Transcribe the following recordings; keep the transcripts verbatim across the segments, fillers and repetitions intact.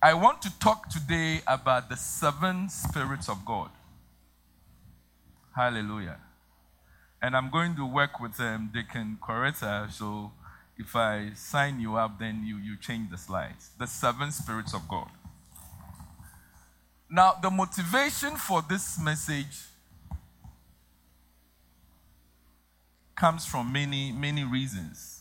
I want to talk today about the seven spirits of God. Hallelujah. And I'm going to work with um, Deacon Coretta, so if I sign you up, then you, you change the slides. The seven spirits of God. Now, the motivation for this message comes from many, many reasons.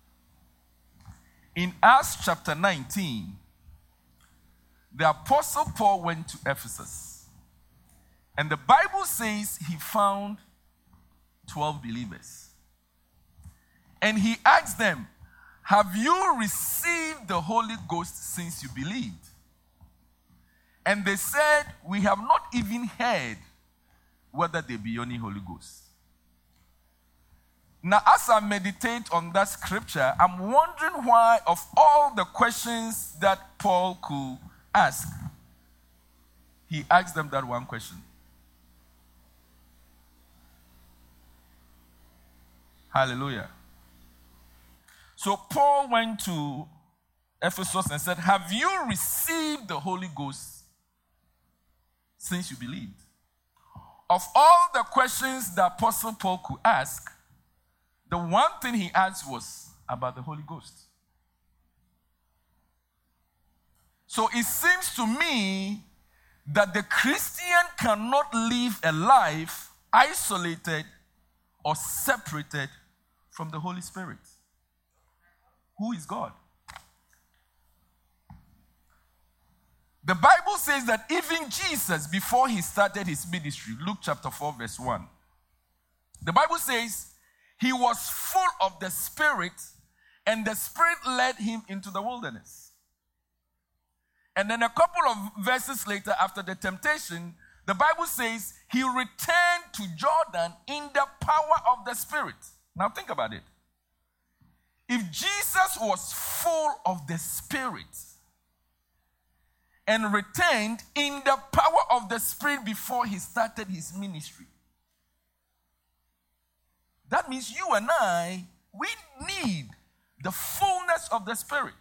In Acts chapter nineteen, the Apostle Paul went to Ephesus. And the Bible says he found twelve believers. And he asked them, have you received the Holy Ghost since you believed? And they said, we have not even heard whether there be any Holy Ghost. Now, as I meditate on that scripture, I'm wondering why, of all the questions that Paul could ask, he asked them that one question. Hallelujah. So Paul went to Ephesus and said, have you received the Holy Ghost since you believed? Of all the questions the Apostle Paul could ask, the one thing he asked was about the Holy Ghost. So it seems to me that the Christian cannot live a life isolated or separated from the Holy Spirit, who is God. The Bible says that even Jesus, before he started his ministry, Luke chapter four, verse one, the Bible says he was full of the Spirit, and the Spirit led him into the wilderness. And then a couple of verses later, after the temptation, the Bible says he returned to Jordan in the power of the Spirit. Now think about it. If Jesus was full of the Spirit and returned in the power of the Spirit before he started his ministry, that means you and I, we need the fullness of the Spirit.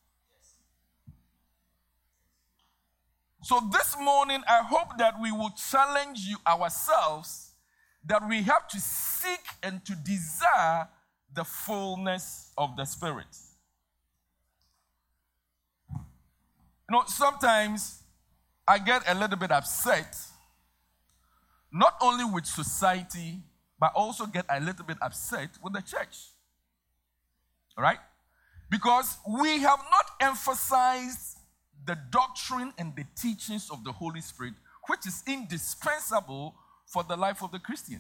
So this morning, I hope that we will challenge you ourselves that we have to seek and to desire the fullness of the Spirit. You know, sometimes I get a little bit upset, not only with society, but also get a little bit upset with the church. All right? Because we have not emphasized the doctrine and the teachings of the Holy Spirit, which is indispensable for the life of the Christian.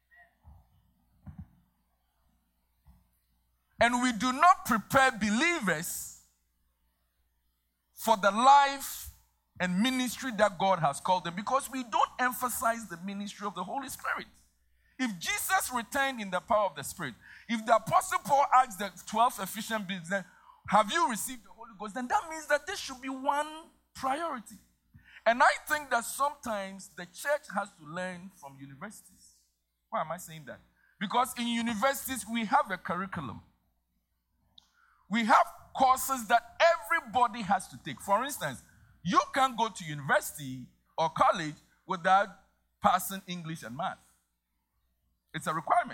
And we do not prepare believers for the life and ministry that God has called them because we don't emphasize the ministry of the Holy Spirit. If Jesus returned in the power of the Spirit, if the Apostle Paul asked the twelve Ephesian believers, have you received the Holy Ghost? Then that means that this should be one priority. And I think that sometimes the church has to learn from universities. Why am I saying that? Because in universities, we have a curriculum. We have courses that everybody has to take. For instance, you can't go to university or college without passing English and math. It's a requirement.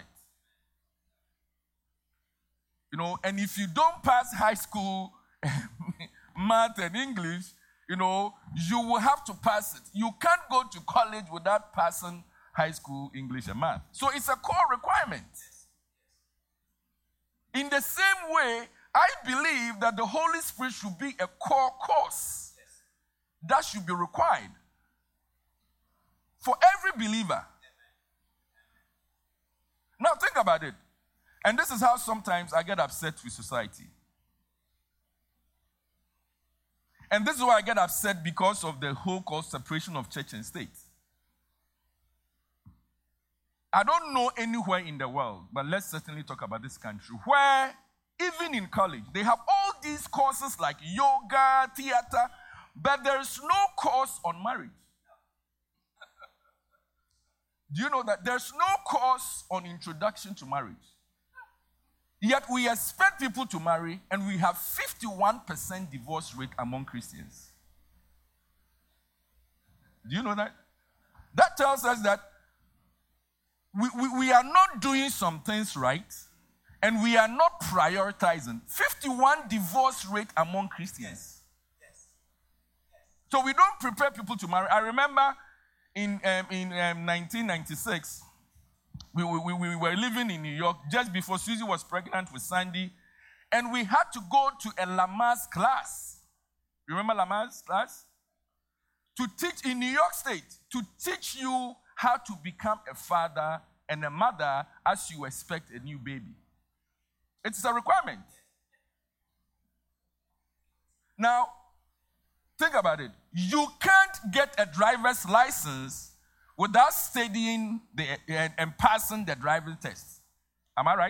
You know, and if you don't pass high school math and English, you know, you will have to pass it. You can't go to college without passing high school English and math. So it's a core requirement. In the same way, I believe that the Holy Spirit should be a core course that should be required for every believer. Now think about it. And this is how sometimes I get upset with society. And this is why I get upset because of the whole called separation of church and state. I don't know anywhere in the world, but let's certainly talk about this country, where even in college, they have all these courses like yoga, theater, but there is no course on marriage. Do you know that there's no course on introduction to marriage? Yet we expect people to marry, and we have fifty-one percent divorce rate among Christians. Do you know that? That tells us that we, we, we are not doing some things right, and we are not prioritizing. fifty-one divorce rate among Christians. So we don't prepare people to marry. I remember in um, in um, nineteen ninety-six, we, we, we were living in New York just before Susie was pregnant with Sandy, and we had to go to a Lamaze class. You remember Lamaze class? To teach in New York State, to teach you how to become a father and a mother as you expect a new baby. It's a requirement. Now, think about it. You can't get a driver's license without studying the, and, and passing the driving test. Am I right?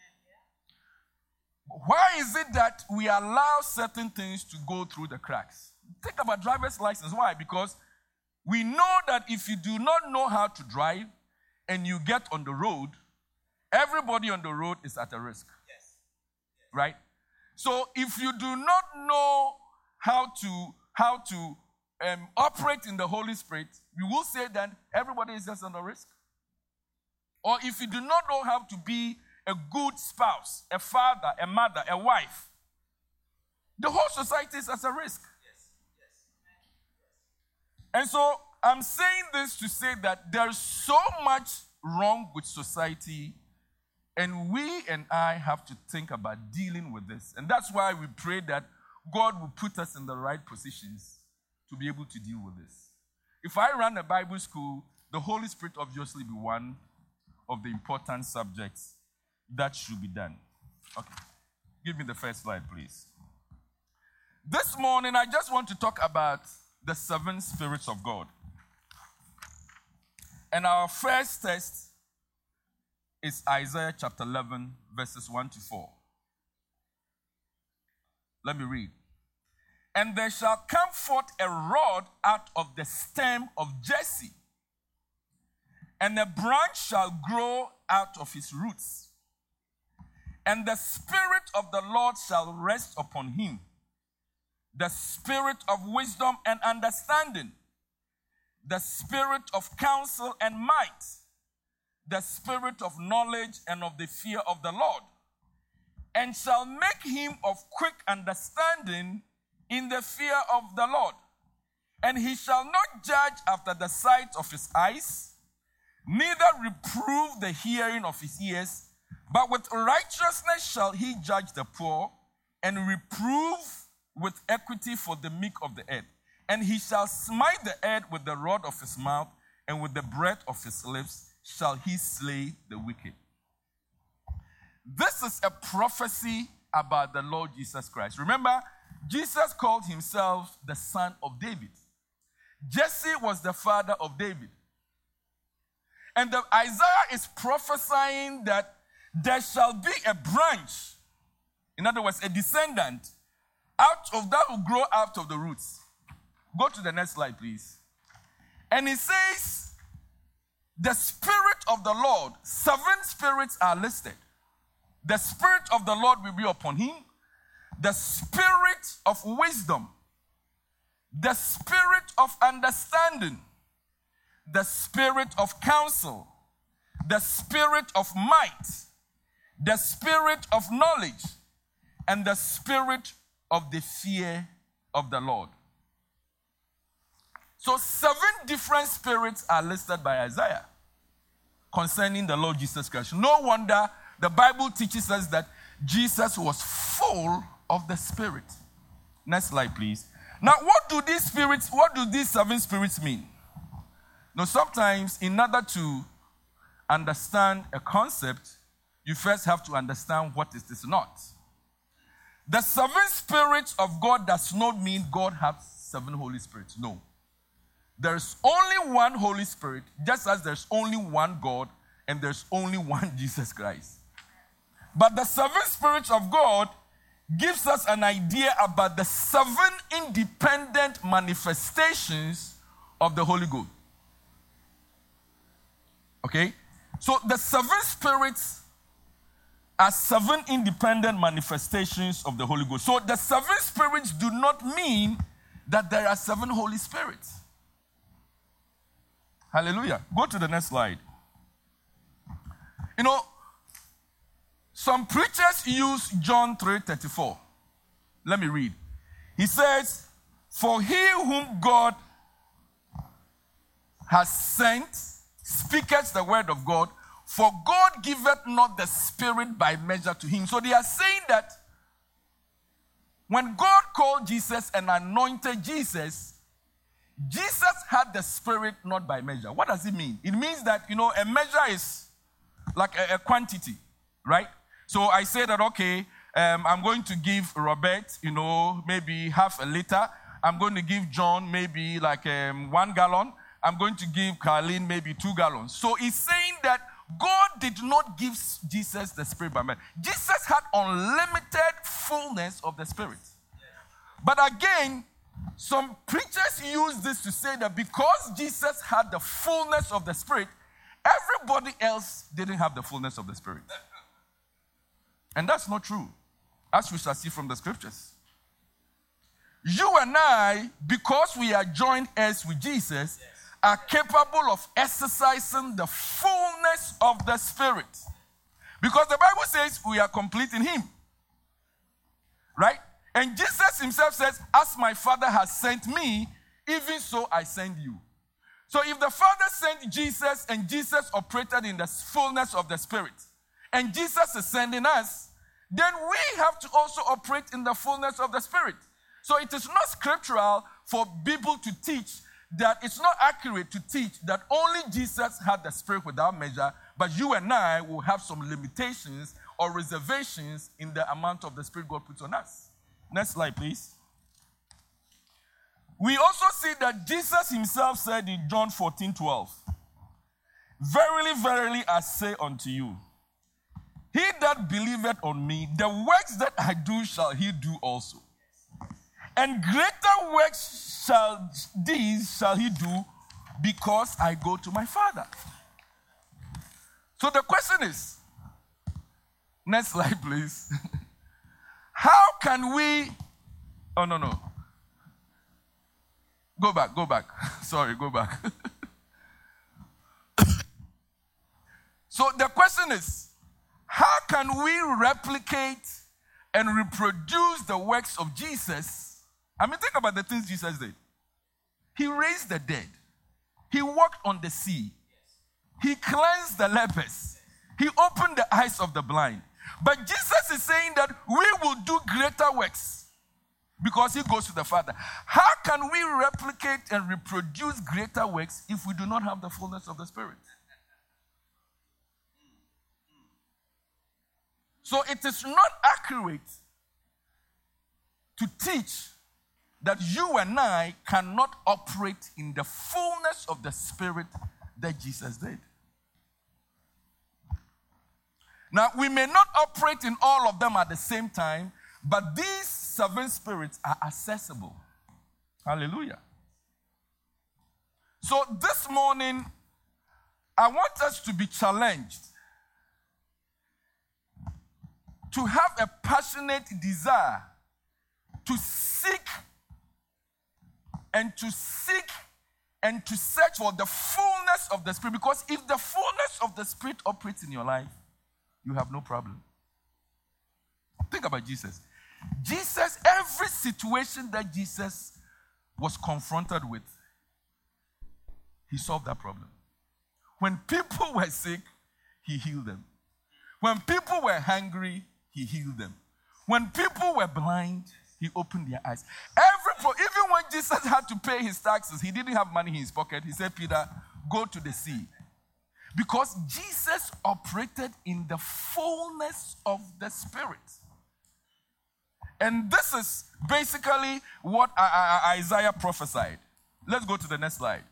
Why is it that we allow certain things to go through the cracks? Think about driver's license. Why? Because we know that if you do not know how to drive and you get on the road, everybody on the road is at a risk. Yes. Right? So if you do not know how to how to um, operate in the Holy Spirit, we will say that everybody is just on the risk. Or if you do not know how to be a good spouse, a father, a mother, a wife, the whole society is at a risk. And so I'm saying this to say that there's so much wrong with society, and we and I have to think about dealing with this. And that's why we pray that God will put us in the right positions to be able to deal with this. If I run a Bible school, the Holy Spirit obviously be one of the important subjects that should be done. Okay. Give me the first slide, please. This morning, I just want to talk about the seven spirits of God. And our first text is Isaiah chapter eleven, verses one to four. Let me read. And there shall come forth a rod out of the stem of Jesse, and a branch shall grow out of his roots. And the Spirit of the Lord shall rest upon him, the Spirit of wisdom and understanding, the Spirit of counsel and might, the Spirit of knowledge and of the fear of the Lord, and shall make him of quick understanding in the fear of the Lord. And he shall not judge after the sight of his eyes, neither reprove the hearing of his ears, but with righteousness shall he judge the poor, and reprove with equity for the meek of the earth. And he shall smite the earth with the rod of his mouth, and with the breath of his lips shall he slay the wicked. This is a prophecy about the Lord Jesus Christ. Remember, Jesus called himself the son of David. Jesse was the father of David. And the, Isaiah is prophesying that there shall be a branch, in other words, a descendant, out of that will grow out of the roots. Go to the next slide, please. And he says, the Spirit of the Lord, seven spirits are listed. The Spirit of the Lord will be upon him, the Spirit of wisdom, the Spirit of understanding, the Spirit of counsel, the Spirit of might, the Spirit of knowledge, and the Spirit of the fear of the Lord. So seven different spirits are listed by Isaiah concerning the Lord Jesus Christ. No wonder the Bible teaches us that Jesus was full of the Spirit. Next slide, please. Now, what do these spirits, what do these seven spirits mean? Now, sometimes in order to understand a concept, you first have to understand what it is not. The seven spirits of God does not mean God has seven Holy Spirits. No. There's only one Holy Spirit, just as there's only one God and there's only one Jesus Christ. But the seven spirits of God gives us an idea about the seven independent manifestations of the Holy Ghost. Okay? So the seven spirits are seven independent manifestations of the Holy Ghost. So the seven spirits do not mean that there are seven Holy Spirits. Hallelujah. Go to the next slide. You know, some preachers use John three thirty-four. Let me read. He says, "For he whom God has sent speaketh the word of God, for God giveth not the Spirit by measure to him." So they are saying that when God called Jesus and anointed Jesus, Jesus had the Spirit not by measure. What does it mean? It means that, you know, a measure is like a, a quantity, right? So I say that, okay, um, I'm going to give Robert, you know, maybe half a liter. I'm going to give John maybe like um, one gallon. I'm going to give Carlene maybe two gallons. So he's saying that God did not give Jesus the Spirit by measure. Jesus had unlimited fullness of the Spirit. But again, some preachers use this to say that because Jesus had the fullness of the Spirit, everybody else didn't have the fullness of the Spirit. And that's not true, as we shall see from the scriptures. You and I, because we are joined heirs with Jesus, yes, are capable of exercising the fullness of the Spirit. Because the Bible says we are complete in Him. Right? And Jesus Himself says, "As my Father has sent me, even so I send you." So if the Father sent Jesus and Jesus operated in the fullness of the Spirit, and Jesus is sending us, then we have to also operate in the fullness of the Spirit. So it is not scriptural for people to teach that, it's not accurate to teach that only Jesus had the Spirit without measure, but you and I will have some limitations or reservations in the amount of the Spirit God puts on us. Next slide, please. We also see that Jesus Himself said in John fourteen twelve, "Verily, verily, I say unto you, he that believeth on me, the works that I do shall he do also. And greater works shall these shall he do, because I go to my Father." So the question is, next slide, please. How can we, oh no, no. Go back, go back. Sorry, go back. So the question is, how can we replicate and reproduce the works of Jesus? I mean, think about the things Jesus did. He raised the dead. He walked on the sea. He cleansed the lepers. He opened the eyes of the blind. But Jesus is saying that we will do greater works because He goes to the Father. How can we replicate and reproduce greater works if we do not have the fullness of the Spirit? So it is not accurate to teach that you and I cannot operate in the fullness of the Spirit that Jesus did. Now, we may not operate in all of them at the same time, but these seven spirits are accessible. Hallelujah. So this morning, I want us to be challenged to have a passionate desire to seek and to seek and to search for the fullness of the Spirit. Because if the fullness of the Spirit operates in your life, you have no problem. Think about Jesus. Jesus, every situation that Jesus was confronted with, He solved that problem. When people were sick, He healed them. When people were hungry, He healed them. When people were blind, He opened their eyes. Every, even when Jesus had to pay His taxes, He didn't have money in His pocket. He said, "Peter, go to the sea." Because Jesus operated in the fullness of the Spirit. And this is basically what Isaiah prophesied. Let's go to the next slide.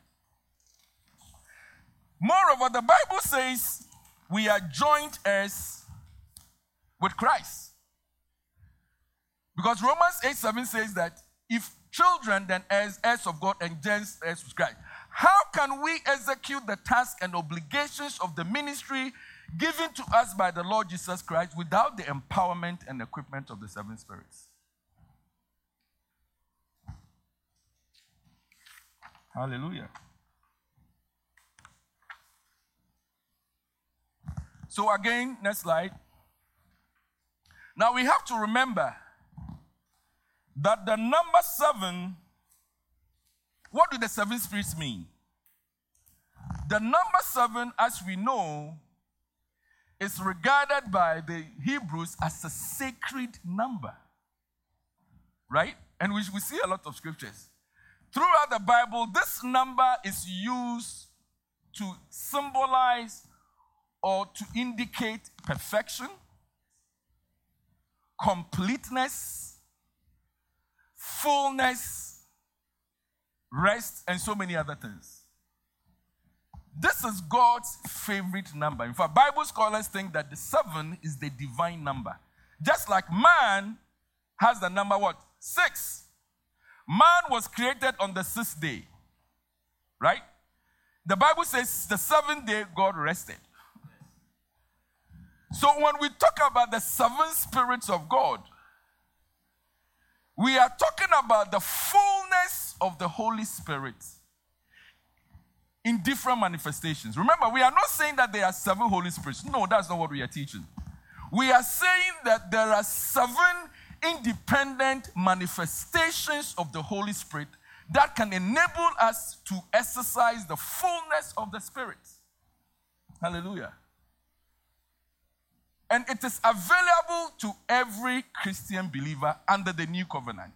Moreover, the Bible says we are joint heirs with Christ. Because Romans eight seven says that if children, then heirs, heirs of God, and gents, heirs with Christ. How can we execute the task and obligations of the ministry given to us by the Lord Jesus Christ without the empowerment and equipment of the seven spirits? Hallelujah. So again, next slide. Now we have to remember that the number seven, what do the seven spirits mean? The number seven, as we know, is regarded by the Hebrews as a sacred number. Right? And we, we see a lot of scriptures. Throughout the Bible, this number is used to symbolize or to indicate perfection, completeness, fullness, rest, and so many other things. This is God's favorite number. In fact, Bible scholars think that the seven is the divine number. Just like man has the number what? Six. Man was created on the sixth day. Right? The Bible says the seventh day God rested. So when we talk about the seven spirits of God, we are talking about the fullness of the Holy Spirit in different manifestations. Remember, we are not saying that there are seven Holy Spirits. No, that's not what we are teaching. We are saying that there are seven independent manifestations of the Holy Spirit that can enable us to exercise the fullness of the Spirit. Hallelujah. And it is available to every Christian believer under the new covenant.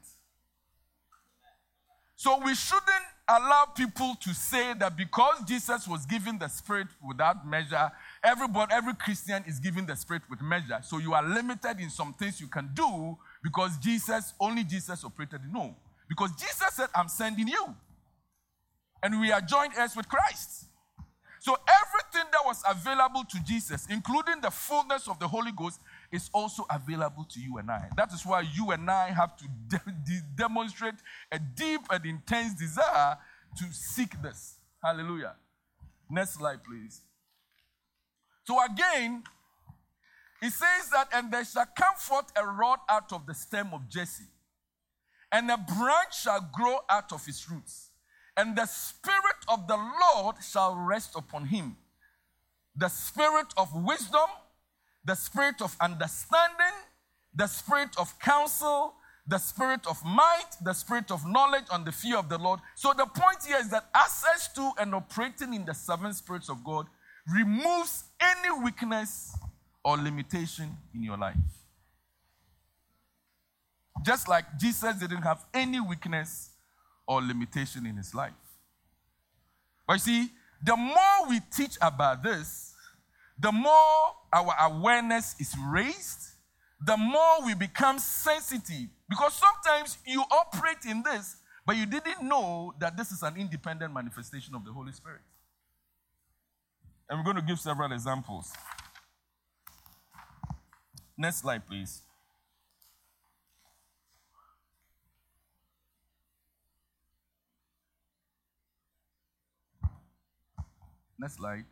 So we shouldn't allow people to say that because Jesus was given the Spirit without measure, everybody, every Christian is given the Spirit with measure. So you are limited in some things you can do because Jesus, only Jesus operated. No. Because Jesus said, I'm sending you. And we are joined heirs with Christ. So everything that was available to Jesus, including the fullness of the Holy Ghost, is also available to you and I. That is why you and I have to de- de- demonstrate a deep and intense desire to seek this. Hallelujah. Next slide, please. So again, it says that, and there shall come forth a rod out of the stem of Jesse, and a branch shall grow out of his roots. And the Spirit of the Lord shall rest upon him. The Spirit of wisdom, the Spirit of understanding, the Spirit of counsel, the Spirit of might, the Spirit of knowledge, and the fear of the Lord. So the point here is that access to and operating in the seven spirits of God removes any weakness or limitation in your life. Just like Jesus didn't have any weakness or limitation in his life. But you see, the more we teach about this, the more our awareness is raised, the more we become sensitive. Because sometimes you operate in this, but you didn't know that this is an independent manifestation of the Holy Spirit. And we're going to give several examples. Next slide, please. Next slide.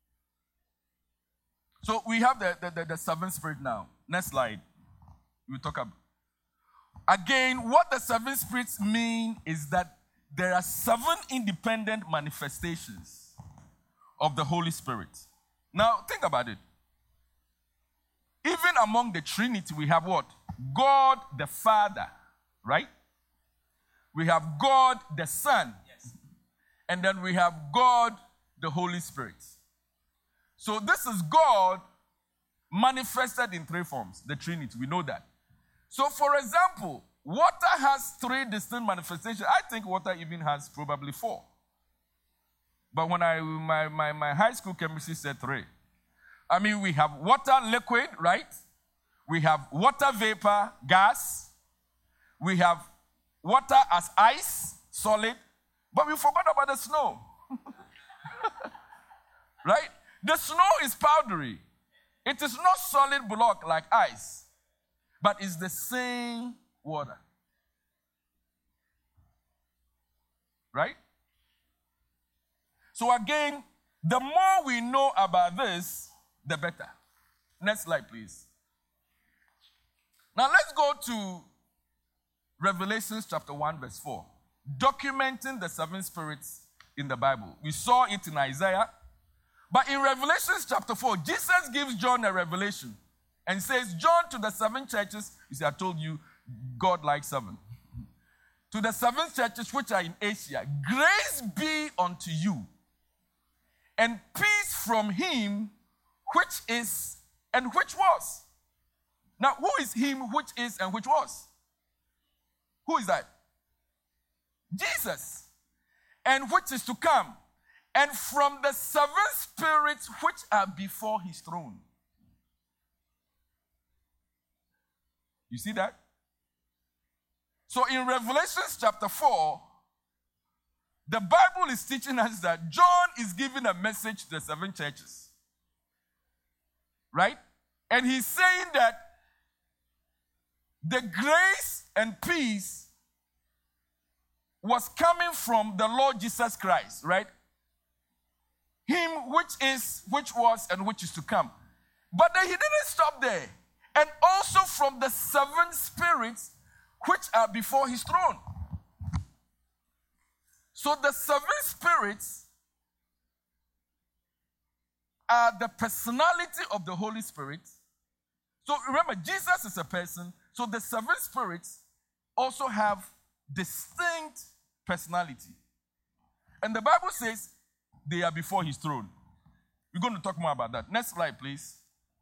So we have the, the, the, the seven spirit now. Next slide. We'll talk about. Again, what the seven spirits mean is that there are seven independent manifestations of the Holy Spirit. Now, think about it. Even among the Trinity, we have what? God the Father, right? We have God the Son. Yes. And then we have God the Holy Spirit. So this is God manifested in three forms, the Trinity. We know that. So for example, water has three distinct manifestations. I think water even has probably four. But when I my, my, my high school chemistry said three. I mean, we have water liquid, right? We have water vapor, gas. We have water as ice, solid. But we forgot about the snow. Right? The snow is powdery. It is not solid block like ice, but it's the same water. Right? So again, the more we know about this, the better. Next slide, please. Now let's go to Revelation chapter one, verse four. Documenting the seven spirits in the Bible. We saw it in Isaiah. But in Revelation chapter four, Jesus gives John a revelation and says, John, to the seven churches, you see, I told you, God likes seven. To the seven churches which are in Asia, grace be unto you, and peace from him which is and which was. Now, who is him which is and which was? Who is that? Jesus. And which is to come. And from the seven spirits which are before his throne. You see that? So in Revelation chapter four, the Bible is teaching us that John is giving a message to the seven churches. Right? And he's saying that the grace and peace was coming from the Lord Jesus Christ, right? Him which is, which was, and which is to come. But then he didn't stop there. And also from the seven spirits which are before his throne. So the seven spirits are the personality of the Holy Spirit. So remember, Jesus is a person. So the seven spirits also have distinct personality. And the Bible says they are before his throne. We're going to talk more about that. Next slide, please.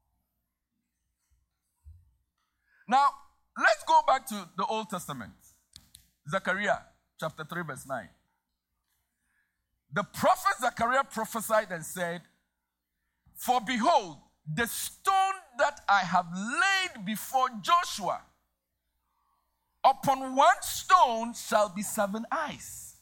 Now, let's go back to the Old Testament. Zechariah chapter three, verse nine. The prophet Zechariah prophesied and said, for behold, the stone that I have laid before Joshua, upon one stone shall be seven eyes.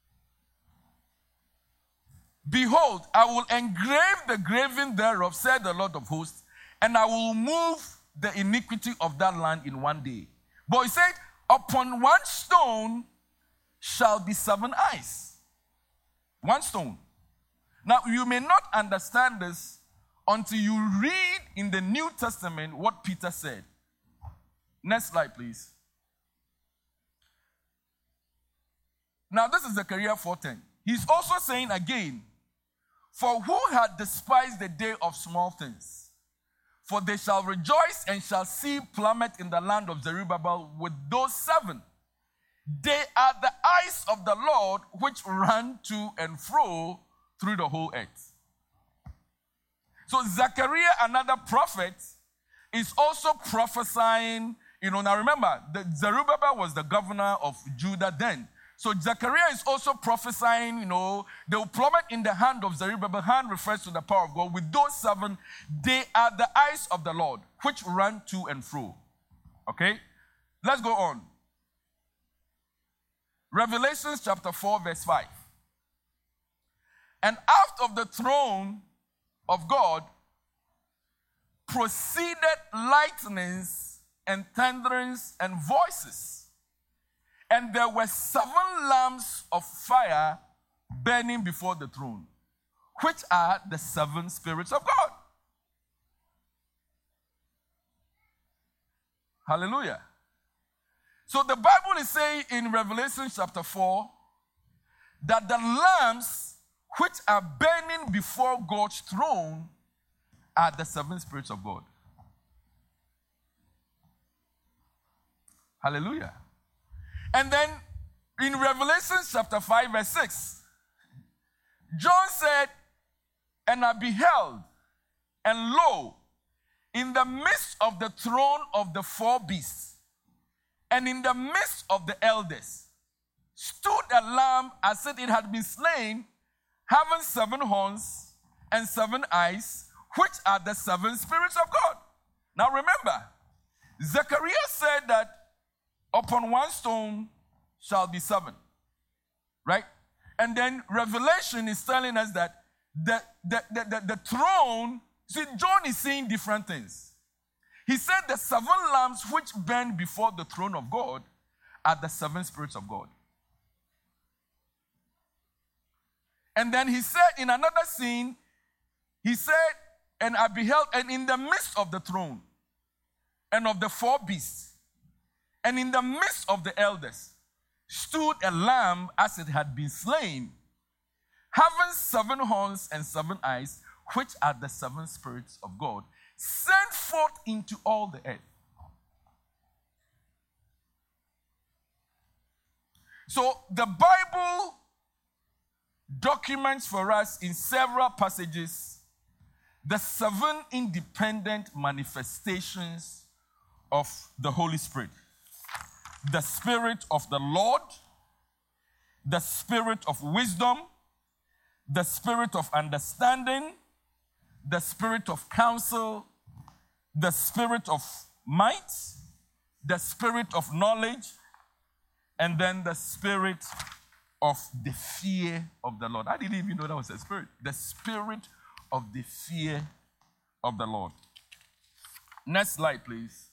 Behold, I will engrave the graving thereof, said the Lord of hosts, and I will move the iniquity of that land in one day. But he said, upon one stone shall be seven eyes. One stone. Now, you may not understand this until you read in the New Testament what Peter said. Next slide, please. Now, this is Zechariah four ten. He's also saying again, for who had despised the day of small things? For they shall rejoice and shall see plummet in the land of Zerubbabel with those seven. They are the eyes of the Lord which run to and fro through the whole earth. So Zechariah, another prophet, is also prophesying. You know, now remember, the Zerubbabel was the governor of Judah then. So Zechariah is also prophesying, you know, they will plummet in the hand of Zerubbabel. Hand refers to the power of God. With those seven, they are the eyes of the Lord, which run to and fro. Okay? Let's go on. Revelation chapter four, verse five. And out of the throne of God proceeded lightnings and thunderings and voices. And there were seven lamps of fire burning before the throne, which are the seven spirits of God. Hallelujah. So the Bible is saying in Revelation chapter four that the lamps which are burning before God's throne are the seven spirits of God. Hallelujah. And then in Revelation chapter five, verse six, John said, and I beheld, and lo, in the midst of the throne of the four beasts, and in the midst of the elders, stood a lamb as if it had been slain, having seven horns and seven eyes, which are the seven spirits of God. Now remember, Zechariah said that upon one stone shall be seven. Right? And then Revelation is telling us that the, the, the, the, the throne, see, John is saying different things. He said the seven lamps which burn before the throne of God are the seven spirits of God. And then he said in another scene, he said, and I beheld, and in the midst of the throne, and of the four beasts, and in the midst of the elders, stood a lamb as it had been slain, having seven horns and seven eyes, which are the seven spirits of God, sent forth into all the earth. So the Bible documents for us in several passages the seven independent manifestations of the Holy Spirit. The Spirit of the Lord, the Spirit of wisdom, the Spirit of understanding, the Spirit of counsel, the Spirit of might, the Spirit of knowledge, and then the Spirit of the fear of the Lord. I didn't even know that was a spirit. The Spirit of the fear of the Lord. Next slide, please.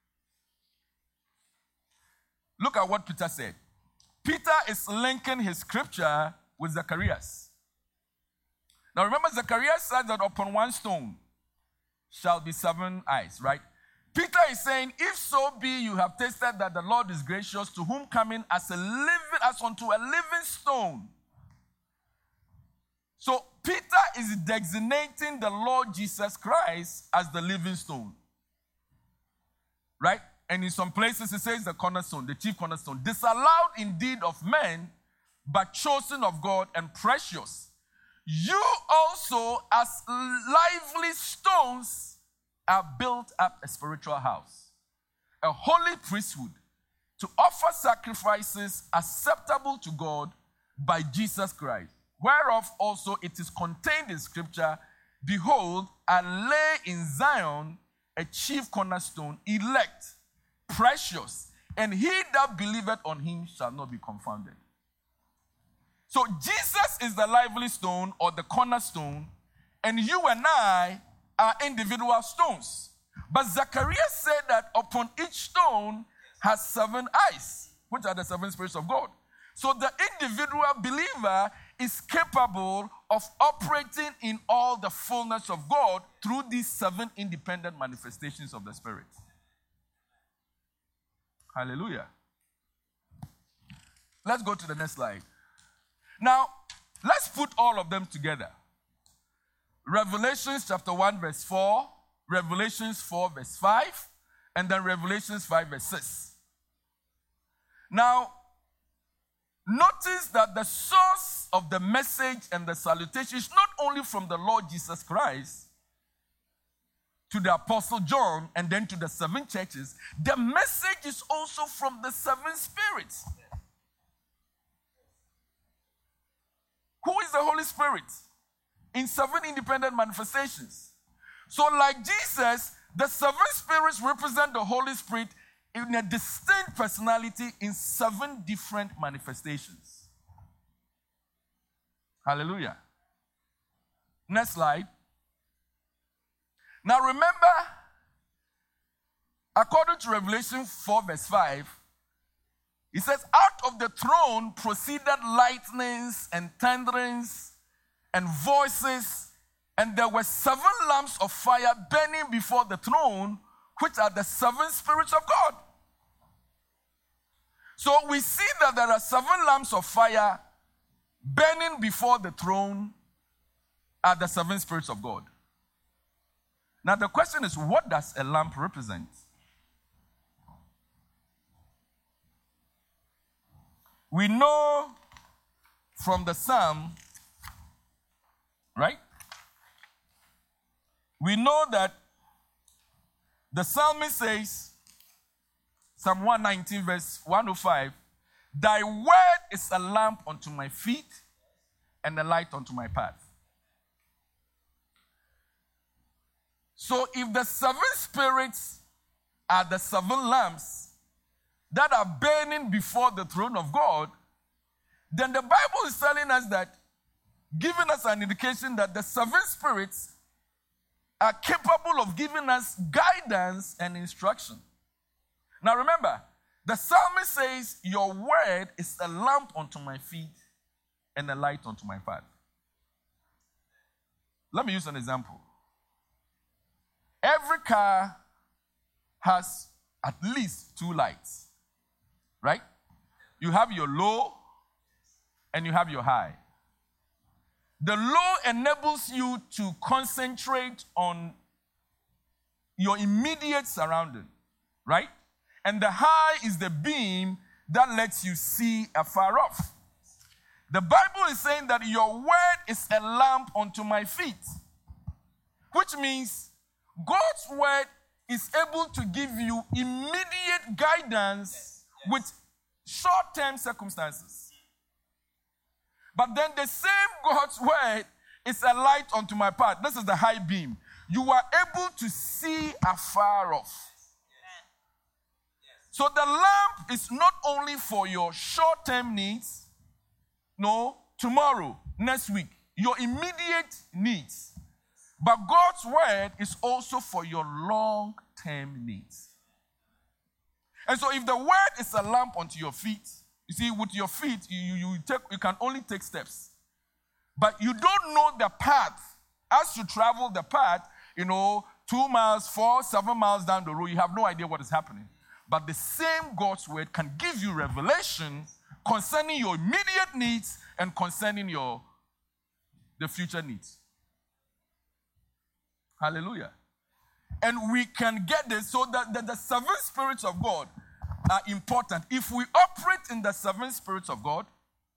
Look at what Peter said. Peter is linking his scripture with Zacharias. Now remember, Zacharias said that upon one stone shall be seven eyes, right? Peter is saying, if so be you have tasted that the Lord is gracious, to whom coming as a living, as unto a living stone. So Peter is designating the Lord Jesus Christ as the living stone. Right? And in some places it says the cornerstone, the chief cornerstone. Disallowed indeed of men, but chosen of God and precious. You also, as lively stones, are built up a spiritual house, a holy priesthood, to offer sacrifices acceptable to God by Jesus Christ, whereof also it is contained in Scripture, behold, I lay in Zion a chief cornerstone, elect, precious, and he that believeth on him shall not be confounded. So Jesus is the lively stone or the cornerstone, and you and I are individual stones. But Zacharias said that upon each stone has seven eyes, which are the seven spirits of God. So the individual believer is capable of operating in all the fullness of God through these seven independent manifestations of the Spirit. Hallelujah. Let's go to the next slide. Now, let's put all of them together. Revelations chapter one verse four, Revelations four verse five, and then Revelations five verse six. Now, notice that the source of the message and the salutation is not only from the Lord Jesus Christ to the Apostle John and then to the seven churches. The message is also from the seven spirits. Who is the Holy Spirit? In seven independent manifestations. So like Jesus, the seven spirits represent the Holy Spirit in a distinct personality in seven different manifestations. Hallelujah. Next slide. Now remember, according to Revelation four verse five, it says, out of the throne proceeded lightnings and thunderings and voices, and there were seven lamps of fire burning before the throne, which are the seven spirits of God. So we see that there are seven lamps of fire burning before the throne are the seven spirits of God. Now the question is, what does a lamp represent? We know from the Psalm, right? We know that the psalmist says, Psalm one nineteen verse one oh five, thy word is a lamp unto my feet and a light unto my path. So if the seven spirits are the seven lamps that are burning before the throne of God, then the Bible is telling us that, giving us an indication that the seven spirits are capable of giving us guidance and instruction. Now remember, the psalmist says, your word is a lamp unto my feet and a light unto my path. Let me use an example. Every car has at least two lights, right? You have your low and you have your high. The low enables you to concentrate on your immediate surrounding, right? And the high is the beam that lets you see afar off. The Bible is saying that your word is a lamp unto my feet, which means God's word is able to give you immediate guidance yes, yes. with short-term circumstances. But then the same God's word is a light unto my path. This is the high beam. You are able to see afar off. So the lamp is not only for your short-term needs, no, tomorrow, next week, your immediate needs. But God's word is also for your long-term needs. And so if the word is a lamp unto your feet, you see, with your feet, you, you, you, take, you can only take steps. But you don't know the path. As you travel the path, you know, two miles, four, seven miles down the road, you have no idea what is happening. But the same God's word can give you revelation concerning your immediate needs and concerning your the future needs. Hallelujah. And we can get this so that the, the seven spirits of God are important. If we operate in the seven spirits of God,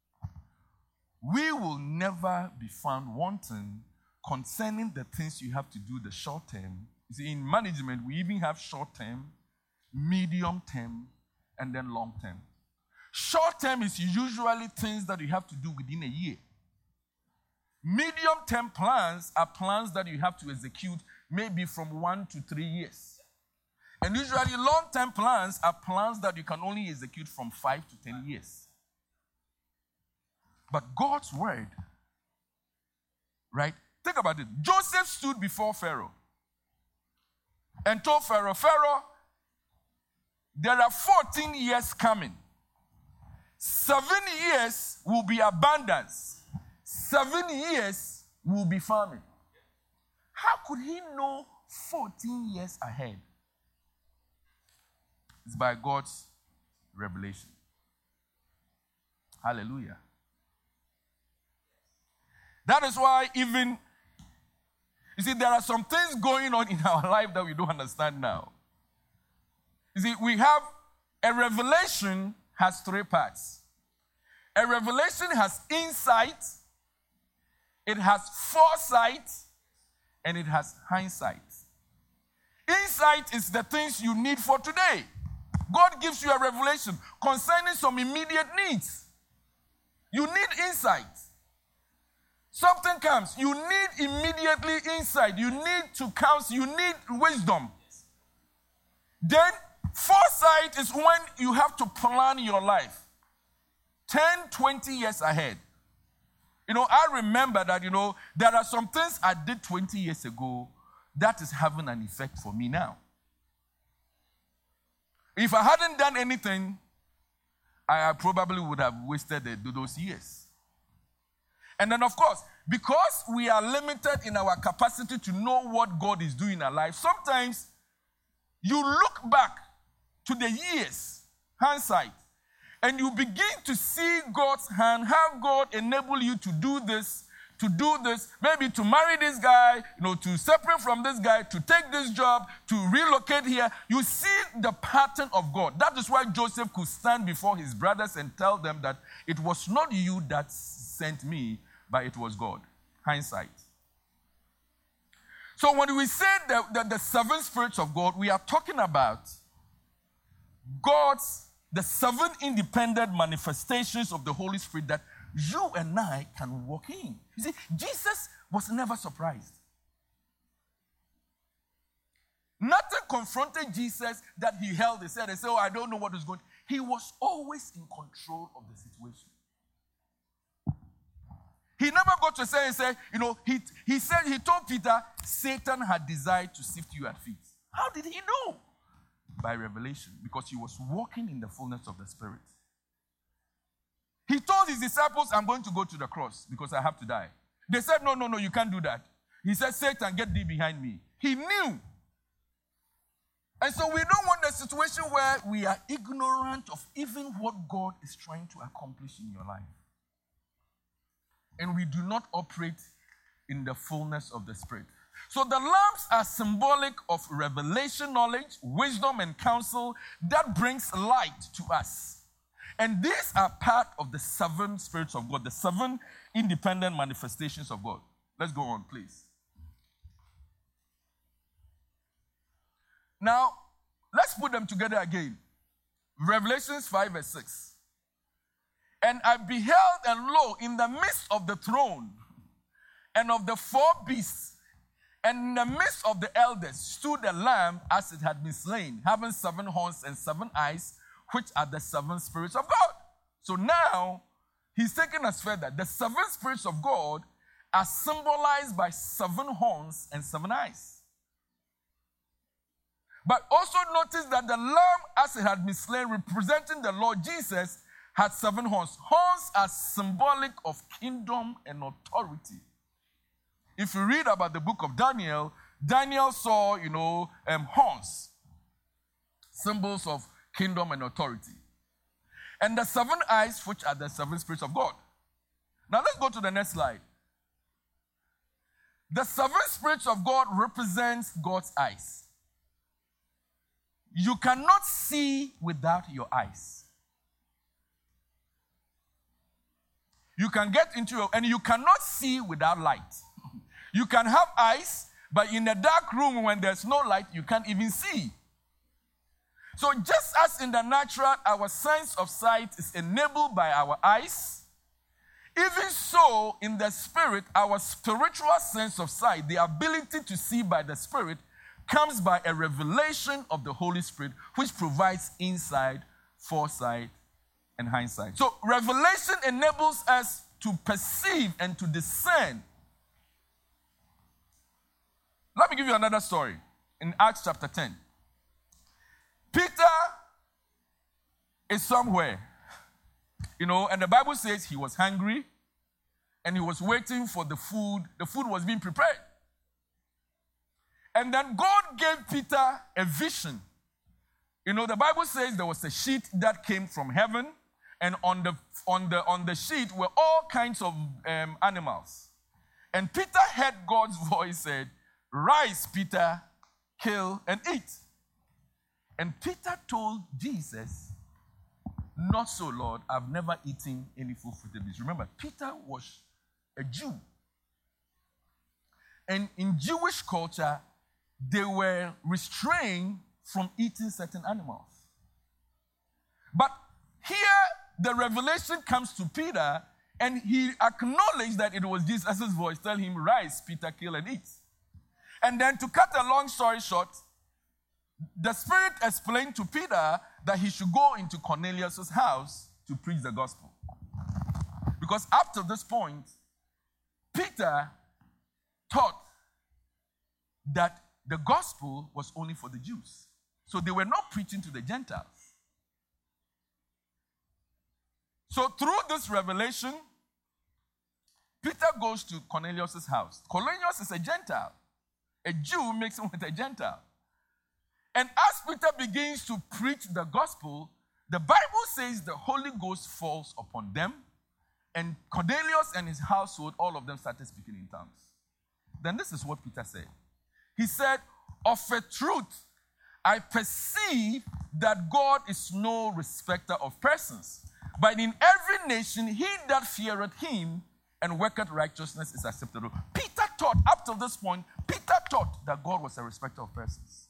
we will never be found wanting concerning the things you have to do the short term. You see, in management, we even have short term, medium term, and then long term. Short term is usually things that you have to do within a year. Medium term plans are plans that you have to execute maybe from one to three years. And usually long term plans are plans that you can only execute from five to ten years. But God's word, right? Think about it. Joseph stood before Pharaoh and told Pharaoh, Pharaoh, there are fourteen years coming. Seven years will be abundance. Seven years will be famine. How could he know fourteen years ahead? It's by God's revelation. Hallelujah. That is why even, you see, there are some things going on in our life that we don't understand now. You see, we have a revelation has three parts. A revelation has insight, it has foresight, and it has hindsight. Insight is the things you need for today. God gives you a revelation concerning some immediate needs. You need insight. Something comes, you need immediately insight. You need to counsel, you need wisdom. Then foresight is when you have to plan your life ten, twenty years ahead. You know, I remember that, you know, there are some things I did twenty years ago that is having an effect for me now. If I hadn't done anything, I probably would have wasted those years. And then, of course, because we are limited in our capacity to know what God is doing in our life, sometimes you look back to the years, hindsight, and you begin to see God's hand, how God enabled you to do this, to do this, maybe to marry this guy, you know, to separate from this guy, to take this job, to relocate here. You see the pattern of God. That is why Joseph could stand before his brothers and tell them that it was not you that sent me, but it was God. Hindsight. So when we say the, the, the seven spirits of God, we are talking about God's, the seven independent manifestations of the Holy Spirit that you and I can walk in. You see, Jesus was never surprised. Nothing confronted Jesus that he held his head and said, oh, I don't know what is going on. He was always in control of the situation. He never got to say and say, you know, he, he said, he told Peter, Satan had desired to sift you at feet. How did he know? By revelation, because he was walking in the fullness of the Spirit. He told his disciples, I'm going to go to the cross because I have to die. They said, no, no, no, you can't do that. He said, Satan, get thee behind me. He knew. And so we don't want a situation where we are ignorant of even what God is trying to accomplish in your life. and we do not operate in the fullness of the Spirit. So the lamps are symbolic of revelation knowledge, wisdom, and counsel that brings light to us. And these are part of the seven spirits of God, the seven independent manifestations of God. Let's go on, please. Now, let's put them together again. Revelations five verse six. And I beheld, and lo, in the midst of the throne and of the four beasts, and in the midst of the elders, stood a lamb as it had been slain, having seven horns and seven eyes, which are the seven spirits of God. So now, he's taking us further. The seven spirits of God are symbolized by seven horns and seven eyes. But also notice that the lamb, as it had been slain, representing the Lord Jesus, had seven horns. Horns are symbolic of kingdom and authority. If you read about the book of Daniel, Daniel saw, you know, um, horns, symbols of kingdom and authority. And the seven eyes, which are the seven spirits of God. Now let's go to the next slide. The seven spirits of God represents God's eyes. You cannot see without your eyes. You can get into your, and you cannot see without light. You can have eyes, but in a dark room when there's no light, you can't even see. So just as in the natural, our sense of sight is enabled by our eyes, even so in the spirit, our spiritual sense of sight, the ability to see by the Spirit, comes by a revelation of the Holy Spirit, which provides insight, foresight, and hindsight. So revelation enables us to perceive and to discern. Let me give you another story in Acts chapter ten. Peter is somewhere, you know, and the Bible says he was hungry and he was waiting for the food. The food was being prepared. And then God gave Peter a vision. You know, the Bible says there was a sheet that came from heaven, and on the, on the, on the sheet were all kinds of um, animals. And Peter heard God's voice said, "Rise, Peter, kill and eat." And Peter told Jesus, "Not so, Lord. I've never eaten any food with the beast." Remember, Peter was a Jew. And in Jewish culture, they were restrained from eating certain animals. But here, the revelation comes to Peter, and he acknowledged that it was Jesus' voice telling him, "Rise, Peter, kill and eat." And then to cut a long story short, the Spirit explained to Peter that he should go into Cornelius' house to preach the gospel. Because up to this point, Peter taught that the gospel was only for the Jews. So they were not preaching to the Gentiles. So through this revelation, Peter goes to Cornelius' house. Cornelius is a Gentile. A Jew mixing with a Gentile. And as Peter begins to preach the gospel, the Bible says the Holy Ghost falls upon them, and Cornelius and his household, all of them started speaking in tongues. Then this is what Peter said. He said, "Of a truth, I perceive that God is no respecter of persons, but in every nation he that feareth him and worketh righteousness is acceptable." Peter taught, up to this point, Peter taught that God was a respecter of persons.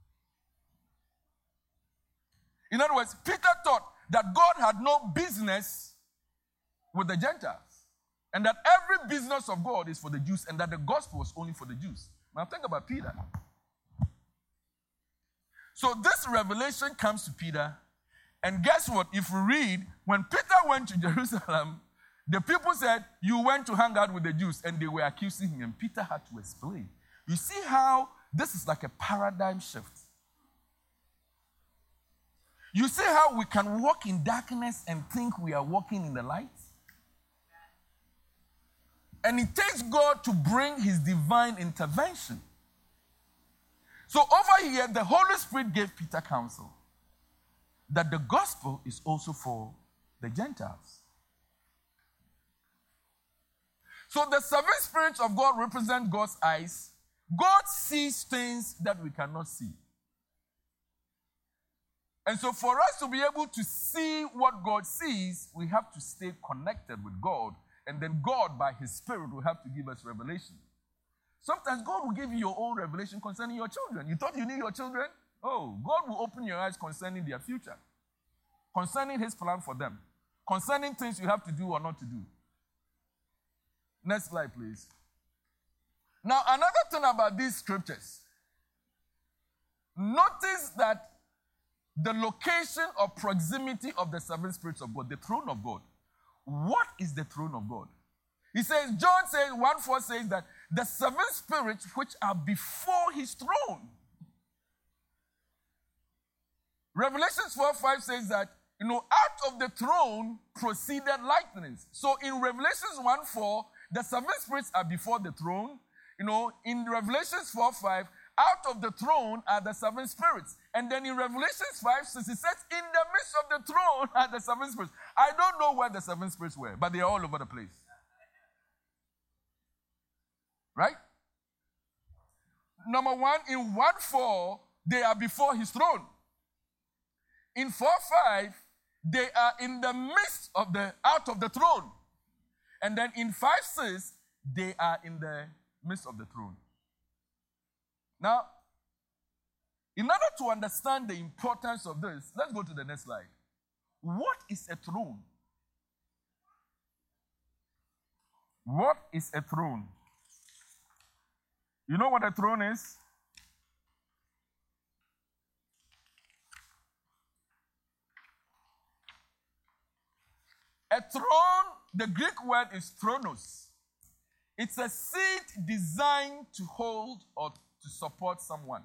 In other words, Peter taught that God had no business with the Gentiles, and that every business of God is for the Jews, and that the gospel was only for the Jews. Now think about Peter. So this revelation comes to Peter, and guess what? If we read, when Peter went to Jerusalem, the people said, "You went to hang out with the Jews," and they were accusing him, and Peter had to explain. You see how this is like a paradigm shift. You see how we can walk in darkness and think we are walking in the light? And it takes God to bring his divine intervention. So over here, the Holy Spirit gave Peter counsel that the gospel is also for the Gentiles. So the seven spirits of God represent God's eyes. God sees things that we cannot see. And so for us to be able to see what God sees, we have to stay connected with God. And then God, by His Spirit, will have to give us revelation. Sometimes God will give you your own revelation concerning your children. You thought you knew your children? Oh, God will open your eyes concerning their future, concerning His plan for them, concerning things you have to do or not to do. Next slide, please. Now, another thing about these scriptures, notice that the location or proximity of the seven spirits of God, the throne of God. What is the throne of God? He says, John says, one four says that the seven spirits which are before His throne. Revelations four five says that, you know, out of the throne proceeded lightnings. So in Revelations one four, the seven spirits are before the throne. You know, in Revelations four five, out of the throne are the seven spirits. And then in Revelations five six, it says, in the midst of the throne are the seven spirits. I don't know where the seven spirits were, but they are all over the place. Right? Number one, in one four, they are before His throne. In four five, they are in the midst of the, out of the throne. And then in five six, they are in the midst of the throne. Now, in order to understand the importance of this, let's go to the next slide. What is a throne? What is a throne? You know what a throne is? A throne, the Greek word is thronos. It's a seat designed to hold or to support someone.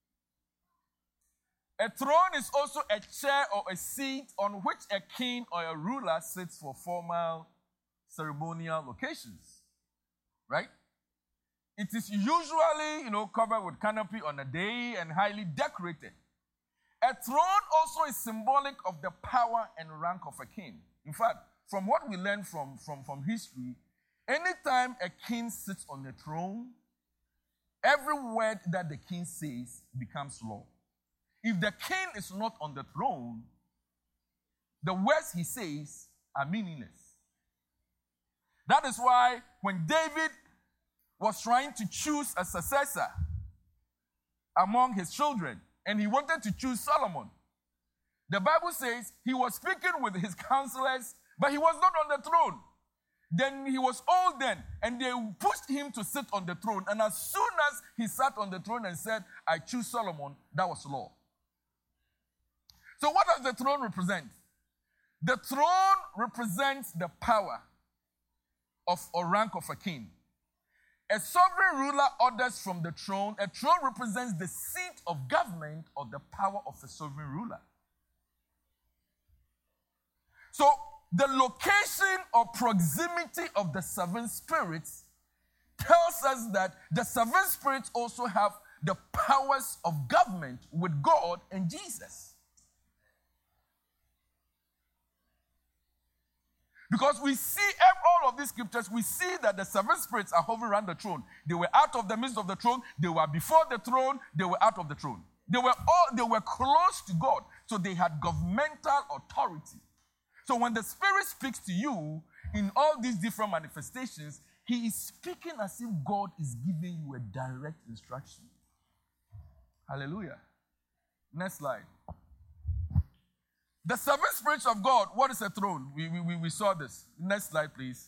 A throne is also a chair or a seat on which a king or a ruler sits for formal ceremonial occasions. Right? It is usually, you know, covered with canopy on a day and highly decorated. A throne also is symbolic of the power and rank of a king. In fact, from what we learn from, from, from history, anytime a king sits on the throne, every word that the king says becomes law. If the king is not on the throne, the words he says are meaningless. That is why when David was trying to choose a successor among his children, and he wanted to choose Solomon, the Bible says he was speaking with his counselors, but he was not on the throne. Then he was old then, and they pushed him to sit on the throne. And as soon as he sat on the throne and said, I choose Solomon, that was law. So what does the throne represent? The throne represents the power of or rank of a king. A sovereign ruler orders from the throne. A throne represents the seat of government or the power of a sovereign ruler. So the location or proximity of the seven spirits tells us that the seven spirits also have the powers of government with God and Jesus. Because we see all of these scriptures, we see that the seven spirits are hovering around the throne. They were out of the midst of the throne. They were before the throne. They were out of the throne. They were all, they were close to God. So they had governmental authority. So when the Spirit speaks to you in all these different manifestations, He is speaking as if God is giving you a direct instruction. Hallelujah. Next slide. The seven spirits of God, what is a throne? We, we, we saw this. Next slide, please.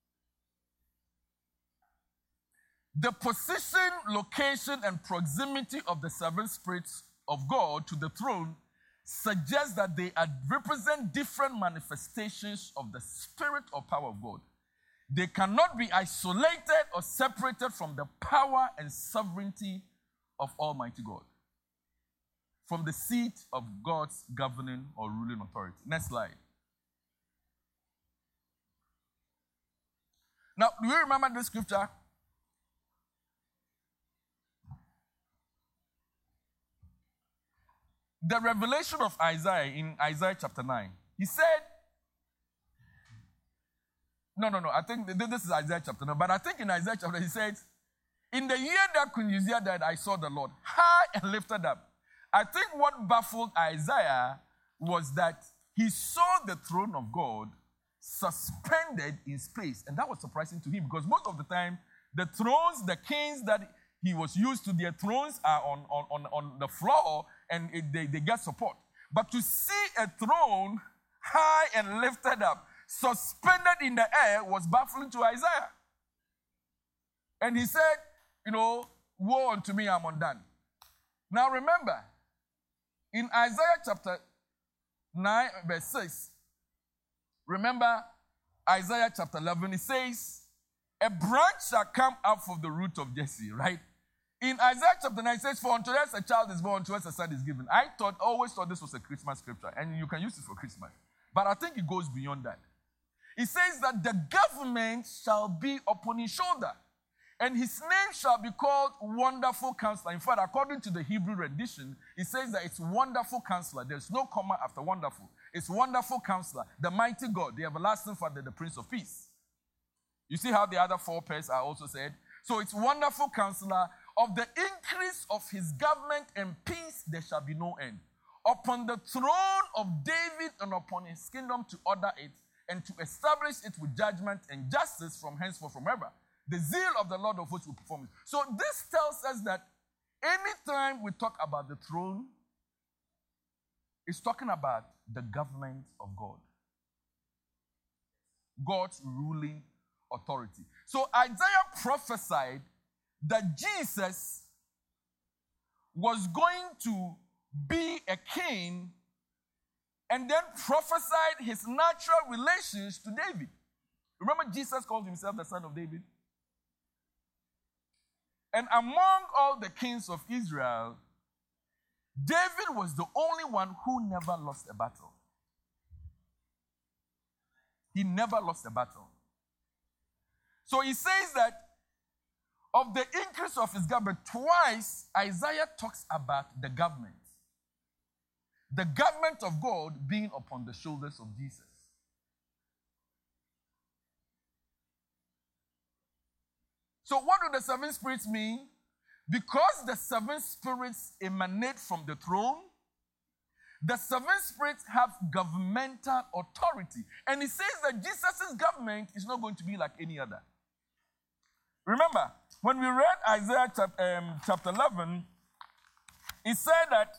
The position, location, and proximity of the seven spirits of God to the throne suggests that they represent different manifestations of the spirit or power of God. They cannot be isolated or separated from the power and sovereignty of Almighty God, from the seat of God's governing or ruling authority. Next slide. Now, do you remember this scripture? The revelation of Isaiah in Isaiah chapter nine. He said, No, no, no. I think this is Isaiah chapter nine. But I think in Isaiah chapter, he said, in the year that Queen Uzziah died, I saw the Lord high and lifted up. I think what baffled Isaiah was that he saw the throne of God suspended in space. And that was surprising to him because most of the time, the thrones, the kings that he was used to, their thrones are on, on, on, on the floor and it, they, they get support. But to see a throne high and lifted up, suspended in the air, was baffling to Isaiah. And he said, you know, woe unto me, I'm undone. Now remember, in Isaiah chapter nine, verse six, remember Isaiah chapter eleven, it says, a branch shall come up from the root of Jesse, right? In Isaiah chapter nine, it says, for unto us a child is born, unto us a son is given. I thought, always thought this was a Christmas scripture, and you can use it for Christmas. But I think it goes beyond that. It says that the government shall be upon his shoulder, and his name shall be called Wonderful Counselor. In fact, according to the Hebrew rendition, it says that it's Wonderful Counselor. There's no comma after Wonderful. It's Wonderful Counselor, the Mighty God, the Everlasting Father, the Prince of Peace. You see how the other four pairs are also said? So it's Wonderful Counselor. Of the increase of his government and peace, there shall be no end. Upon the throne of David and upon his kingdom to order it and to establish it with judgment and justice from henceforth forever. The zeal of the Lord of hosts will perform it. So this tells us that anytime we talk about the throne, it's talking about the government of God. God's ruling authority. So Isaiah prophesied that Jesus was going to be a king and then prophesied his natural relations to David. Remember, Jesus called himself the son of David? And among all the kings of Israel, David was the only one who never lost a battle. He never lost a battle. So he says that of the increase of his government, twice Isaiah talks about the government. The government of God being upon the shoulders of Jesus. So what do the seven spirits mean? Because the seven spirits emanate from the throne, the seven spirits have governmental authority. And he says that Jesus' government is not going to be like any other. Remember, when we read Isaiah chapter, um, chapter eleven, it said that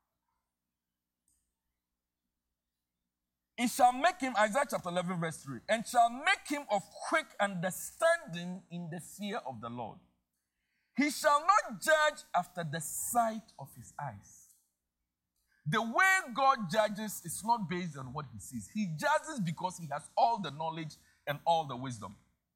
it shall make him, Isaiah chapter eleven, verse three, and shall make him of quick understanding in the fear of the Lord. He shall not judge after the sight of his eyes. The way God judges is not based on what he sees. He judges because he has all the knowledge and all the wisdom.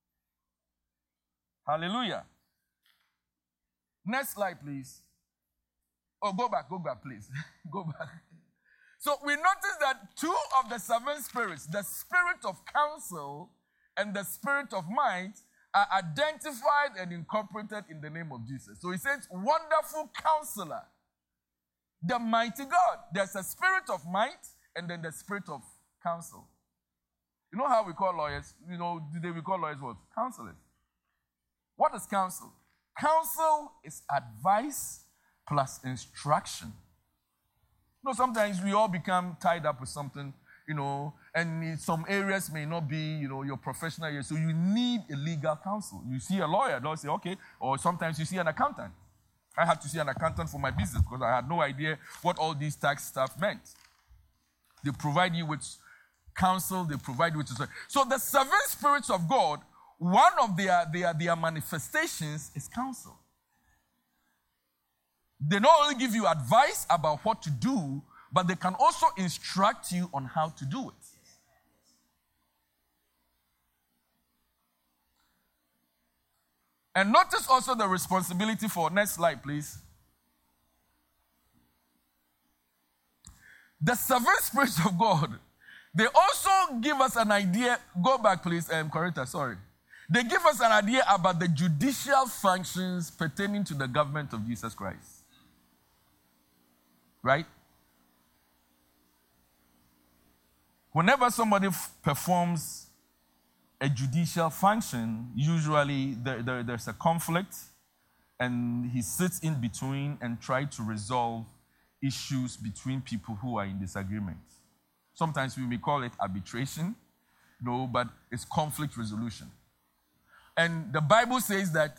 Hallelujah. Next slide, please. Oh, go back, go back, please. Go back. So we notice that two of the seven spirits, the spirit of counsel and the spirit of might, are identified and incorporated in the name of Jesus. So he says, Wonderful Counselor, the mighty God. There's a spirit of might and then the spirit of counsel. You know how we call lawyers? You know, today we call lawyers what? Counselors. What is counsel? Counsel is advice plus instruction. You know, sometimes we all become tied up with something, you know, and in some areas may not be, you know, your professional area. So you need a legal counsel. You see a lawyer, they'll say, okay, or sometimes you see an accountant. I had to see an accountant for my business because I had no idea what all these tax stuff meant. They provide you with counsel, they provide you with... So the seven spirits of God, one of their, their, their manifestations is counsel. They not only give you advice about what to do, but they can also instruct you on how to do it. And notice also the responsibility for, next slide please. The seven spirits of God, they also give us an idea, go back please, um, Coretta, sorry. They give us an idea about the judicial functions pertaining to the government of Jesus Christ. Right? Whenever somebody f- performs a judicial function, usually there, there, there's a conflict, and he sits in between and tries to resolve issues between people who are in disagreement. Sometimes we may call it arbitration, no, but it's conflict resolution. And the Bible says that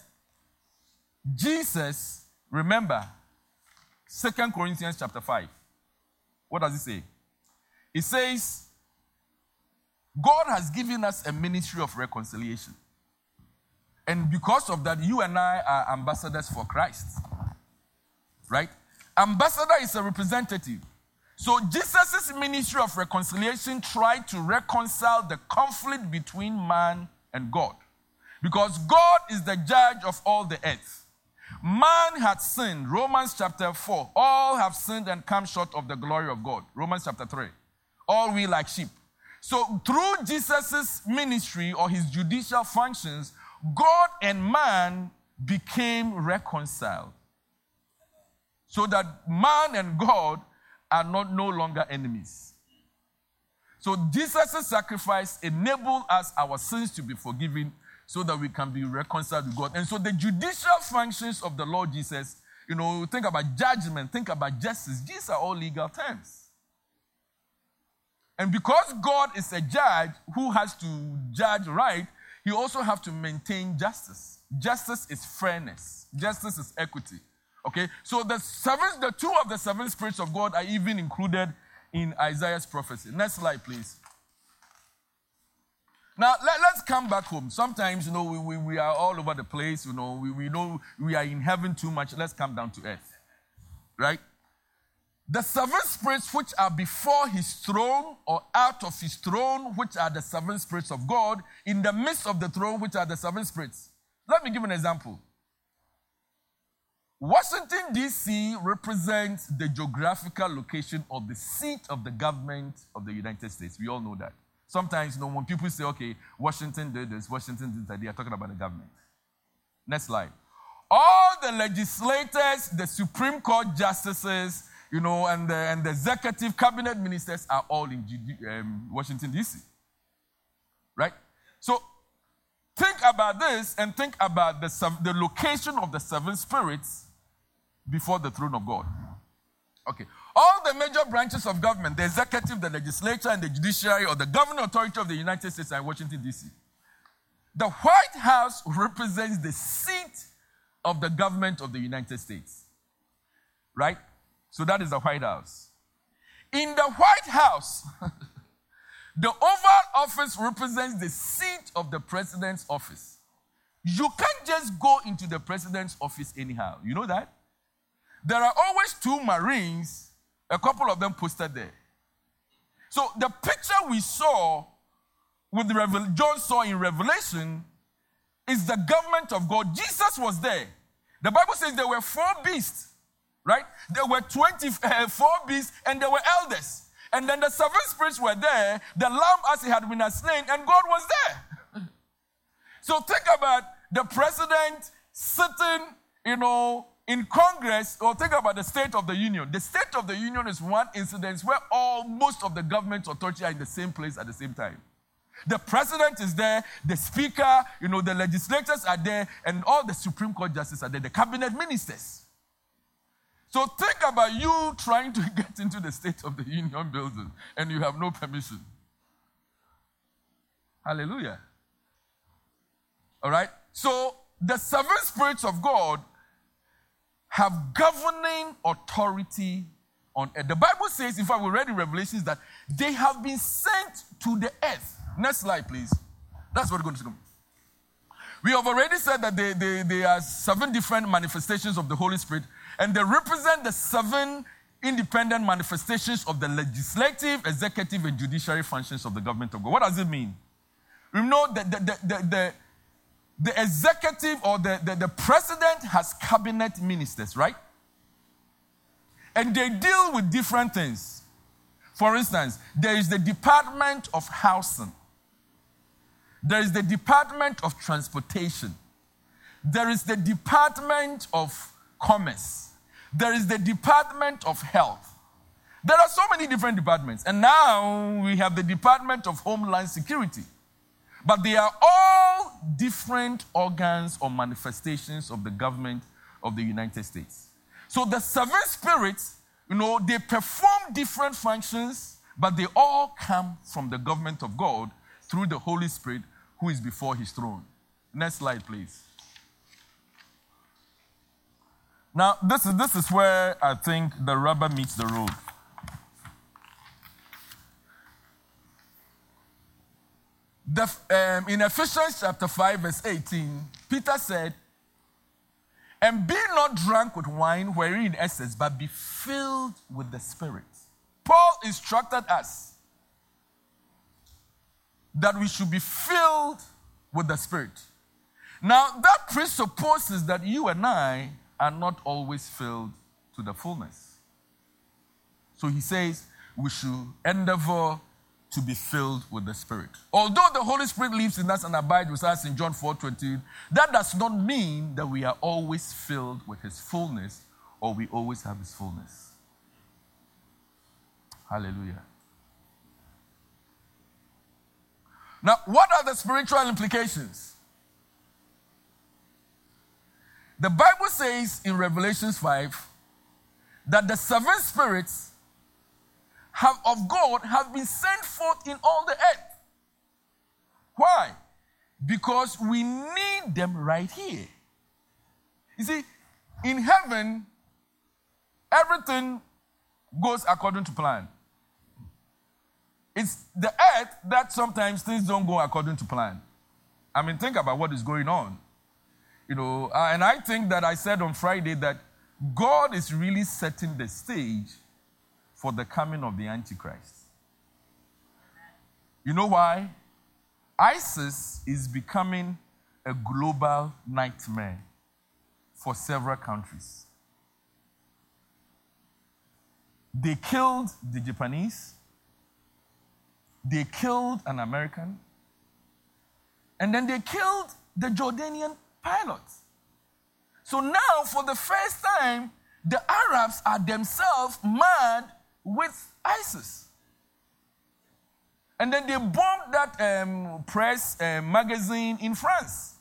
Jesus, remember, Second Corinthians chapter five. What does it say? It says, God has given us a ministry of reconciliation. And because of that, you and I are ambassadors for Christ. Right? Ambassador is a representative. So Jesus' ministry of reconciliation tried to reconcile the conflict between man and God. Because God is the judge of all the earth. Man had sinned. Romans chapter four. All have sinned and come short of the glory of God. Romans chapter three. All we like sheep. So through Jesus' ministry or his judicial functions, God and man became reconciled. So that man and God are not no longer enemies. So Jesus' sacrifice enabled us, our sins to be forgiven, so that we can be reconciled with God. And so the judicial functions of the Lord Jesus, you know, think about judgment, think about justice. These are all legal terms. And because God is a judge who has to judge right, he also has to maintain justice. Justice is fairness. Justice is equity. Okay? So the seven, the two of the seven spirits of God are even included in Isaiah's prophecy. Next slide, please. Now, let, let's come back home. Sometimes, you know, we, we, we are all over the place. You know, we, we know we are in heaven too much. Let's come down to earth. Right? The seven spirits which are before his throne or out of his throne, which are the seven spirits of God, in the midst of the throne, which are the seven spirits. Let me give an example. Washington, D C represents the geographical location of the seat of the government of the United States. We all know that. Sometimes, you know, when people say, okay, Washington did this, Washington did that, they are talking about the government. Next slide. All the legislators, the Supreme Court justices, you know, and the, and the executive cabinet ministers are all in um, Washington, D C. Right? So, think about this and think about the, the location of the seven spirits before the throne of God. Okay. All the major branches of government, the executive, the legislature, and the judiciary, or the governing authority of the United States are in Washington, D C. The White House represents the seat of the government of the United States. Right? So that is the White House. In the White House, the Oval Office represents the seat of the president's office. You can't just go into the president's office anyhow. You know that? There are always two Marines, a couple of them posted there. So the picture we saw, with Revel- John saw in Revelation, is the government of God. Jesus was there. The Bible says there were four beasts, right? There were twenty-four beasts, and there were elders. And then the seven spirits were there, the lamb as he had been slain, and God was there. So think about the president sitting, you know, in Congress, or think about the State of the Union. The State of the Union is one incident where all, most of the government authority are in the same place at the same time. The president is there, the speaker, you know, the legislators are there, and all the Supreme Court justices are there, the cabinet ministers. So think about you trying to get into the State of the Union building, and you have no permission. Hallelujah. All right? So the seven spirits of God have governing authority on earth. The Bible says, in fact, we read in Revelations that they have been sent to the earth. Next slide, please. That's what we're going to do. We have already said that they, they, they are seven different manifestations of the Holy Spirit, and they represent the seven independent manifestations of the legislative, executive, and judiciary functions of the government of God. What does it mean? You know, the, the, the, the, the The executive or the, the, the president has cabinet ministers, right? And they deal with different things. For instance, there is the Department of Housing. There is the Department of Transportation. There is the Department of Commerce. There is the Department of Health. There are so many different departments. And now we have the Department of Homeland Security. But they are all different organs or manifestations of the government of the United States. So the seven spirits, you know, they perform different functions, but they all come from the government of God through the Holy Spirit who is before his throne. Next slide, please. Now, this is, this is where I think the rubber meets the road. The, um, in Ephesians chapter five, verse eighteen, Peter said, "And be not drunk with wine wherein excess, but be filled with the Spirit." Paul instructed us that we should be filled with the Spirit. Now, that presupposes that you and I are not always filled to the fullness. So he says we should endeavor to be filled with the Spirit. Although the Holy Spirit lives in us and abides with us in John four twenty, that does not mean that we are always filled with his fullness or we always have his fullness. Hallelujah. Now, what are the spiritual implications? The Bible says in Revelation five that the seven spirits have, of God have been sent forth in all the earth. Why? Because we need them right here. You see, in heaven, everything goes according to plan. It's the earth that sometimes things don't go according to plan. I mean, think about what is going on. You know, uh, and I think that I said on Friday that God is really setting the stage for the coming of the Antichrist. You know why? ISIS is becoming a global nightmare for several countries. They killed the Japanese. They killed an American. And then they killed the Jordanian pilot. So now, for the first time, the Arabs are themselves mad with ISIS. And then they bombed that um, press uh, magazine in France.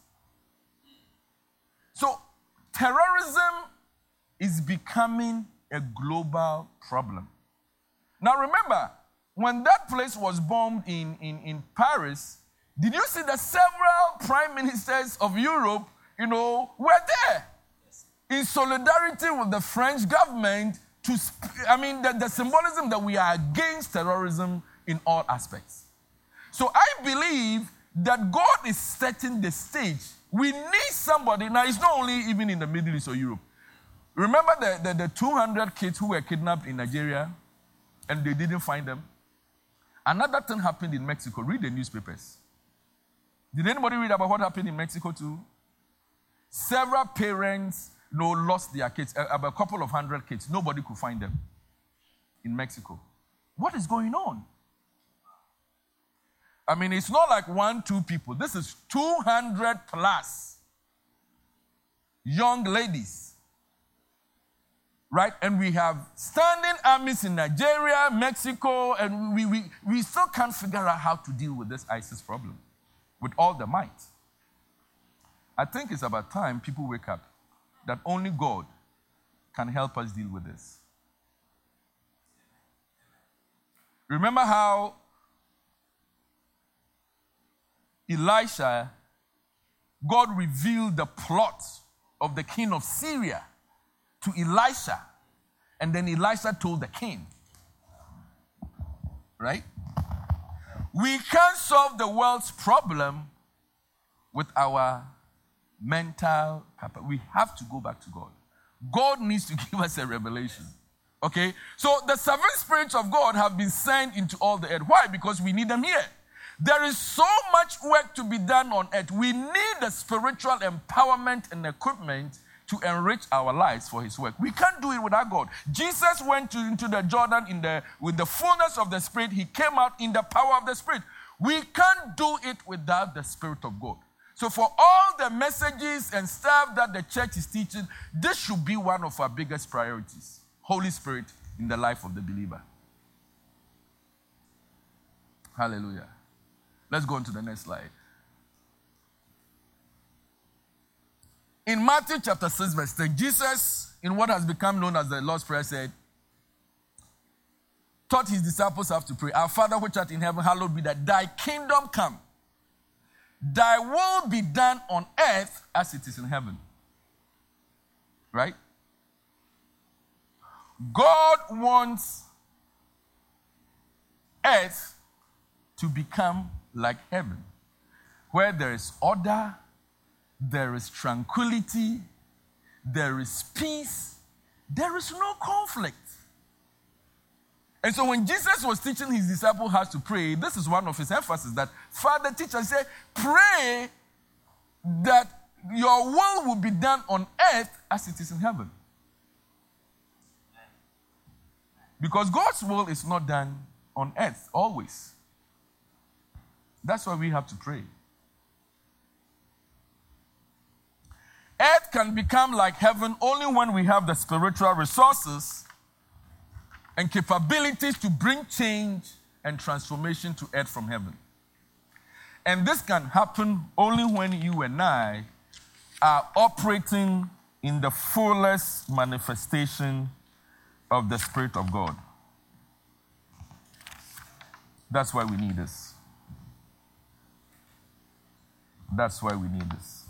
So terrorism is becoming a global problem. Now remember, when that place was bombed in, in, in Paris, did you see that several prime ministers of Europe, you know, were there in solidarity with the French government to, I mean, the, the symbolism that we are against terrorism in all aspects. So I believe that God is setting the stage. We need somebody. Now, it's not only even in the Middle East or Europe. Remember the, the, the two hundred kids who were kidnapped in Nigeria and they didn't find them? Another thing happened in Mexico. Read the newspapers. Did anybody read about what happened in Mexico too? Several parents you know, lost their kids, about a couple of hundred kids. Nobody could find them in Mexico. What is going on? I mean, it's not like one, two people. This is two hundred plus young ladies. Right? And we have standing armies in Nigeria, Mexico, and we, we, we still can't figure out how to deal with this ISIS problem with all the might. I think it's about time people wake up that only God can help us deal with this. Remember how Elisha, God revealed the plot of the king of Syria to Elisha, and then Elisha told the king. Right? We can't solve the world's problem with our mental capacity. We have to go back to God. God needs to give us a revelation. Okay? So the seven spirits of God have been sent into all the earth. Why? Because we need them here. There is so much work to be done on earth. We need the spiritual empowerment and equipment to enrich our lives for his work. We can't do it without God. Jesus went to, into the Jordan in the, with the fullness of the Spirit. He came out in the power of the Spirit. We can't do it without the Spirit of God. So for all the messages and stuff that the church is teaching, this should be one of our biggest priorities. Holy Spirit in the life of the believer. Hallelujah. Let's go on to the next slide. In Matthew chapter six, verse ten, Jesus, in what has become known as the Lord's Prayer, said, taught his disciples how to pray. Our Father which art in heaven, hallowed be that thy kingdom come. Thy will be done on earth as it is in heaven. Right? God wants earth to become like heaven, where there is order, there is tranquility, there is peace, there is no conflict. And so when Jesus was teaching his disciples how to pray, this is one of his emphasis, that Father, teach and say, pray that your will will be done on earth as it is in heaven. Because God's will is not done on earth always. That's why we have to pray. Earth can become like heaven only when we have the spiritual resources and capabilities to bring change and transformation to earth from heaven. And this can happen only when you and I are operating in the fullest manifestation of the Spirit of God. That's why we need this. That's why we need this.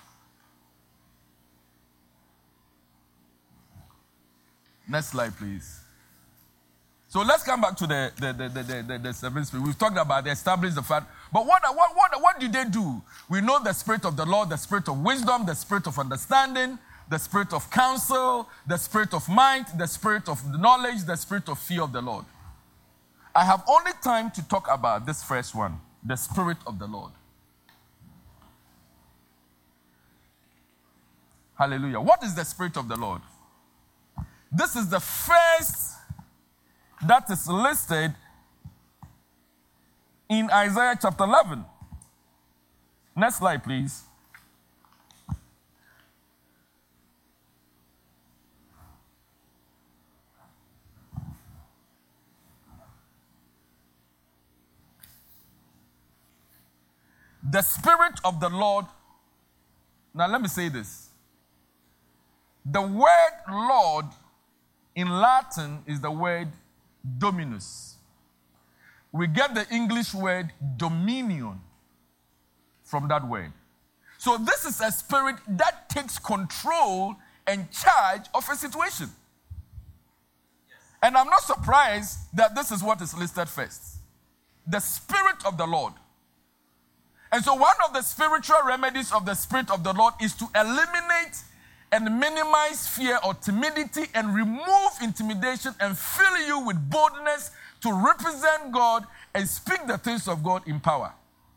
Next slide, please. So let's come back to the, the, the, the, the, the, the seven spirits. We've talked about the established the fact. But what, what, what, what did they do? We know the Spirit of the Lord, the Spirit of wisdom, the Spirit of understanding, the Spirit of counsel, the Spirit of might, the Spirit of knowledge, the Spirit of fear of the Lord. I have only time to talk about this first one, the Spirit of the Lord. Hallelujah. What is the Spirit of the Lord? This is the first that is listed in Isaiah chapter eleven. Next slide, please. The Spirit of the Lord. Now, let me say this. The word Lord in Latin is the word Dominus. We get the English word dominion from that word. So this is a spirit that takes control and charge of a situation. Yes. And I'm not surprised that this is what is listed first. The Spirit of the Lord. And so one of the spiritual remedies of the Spirit of the Lord is to eliminate and minimize fear or timidity and remove intimidation and fill you with boldness to represent God and speak the things of God in power.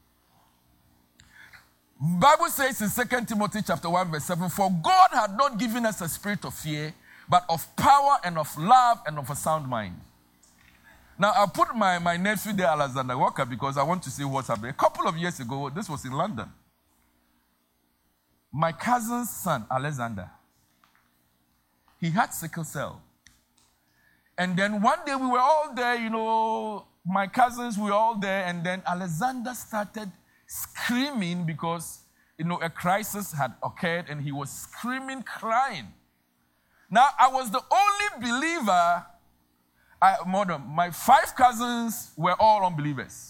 Bible says in Second Timothy chapter one verse seven, for God had not given us a spirit of fear, but of power and of love and of a sound mind. Now, I put my, my nephew there, Alexander Walker, because I want to see what's happening. A couple of years ago, this was in London. My cousin's son, Alexander, he had sickle cell. And then one day we were all there, you know, my cousins, we were all there, and then Alexander started screaming because, you know, a crisis had occurred, and he was screaming, crying. Now, I was the only believer. I, more than, my five cousins were all unbelievers.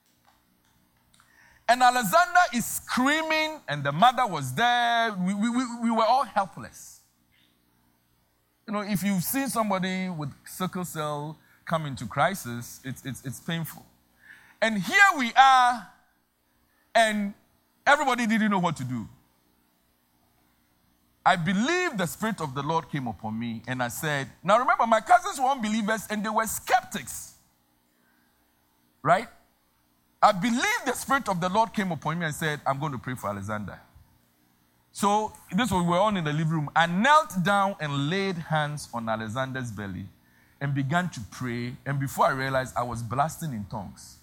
And Alexander is screaming, and the mother was there. We, we, we were all helpless. You know, if you've seen somebody with sickle cell come into crisis, it's, it's, it's painful. And here we are, and everybody didn't know what to do. I believe the Spirit of the Lord came upon me, and I said, now remember, my cousins were unbelievers, and they were skeptics. Right? I believe the Spirit of the Lord came upon me and said, I'm going to pray for Alexander. So, this was, we were all in the living room. I knelt down and laid hands on Alexander's belly and began to pray. And before I realized, I was blasting in tongues.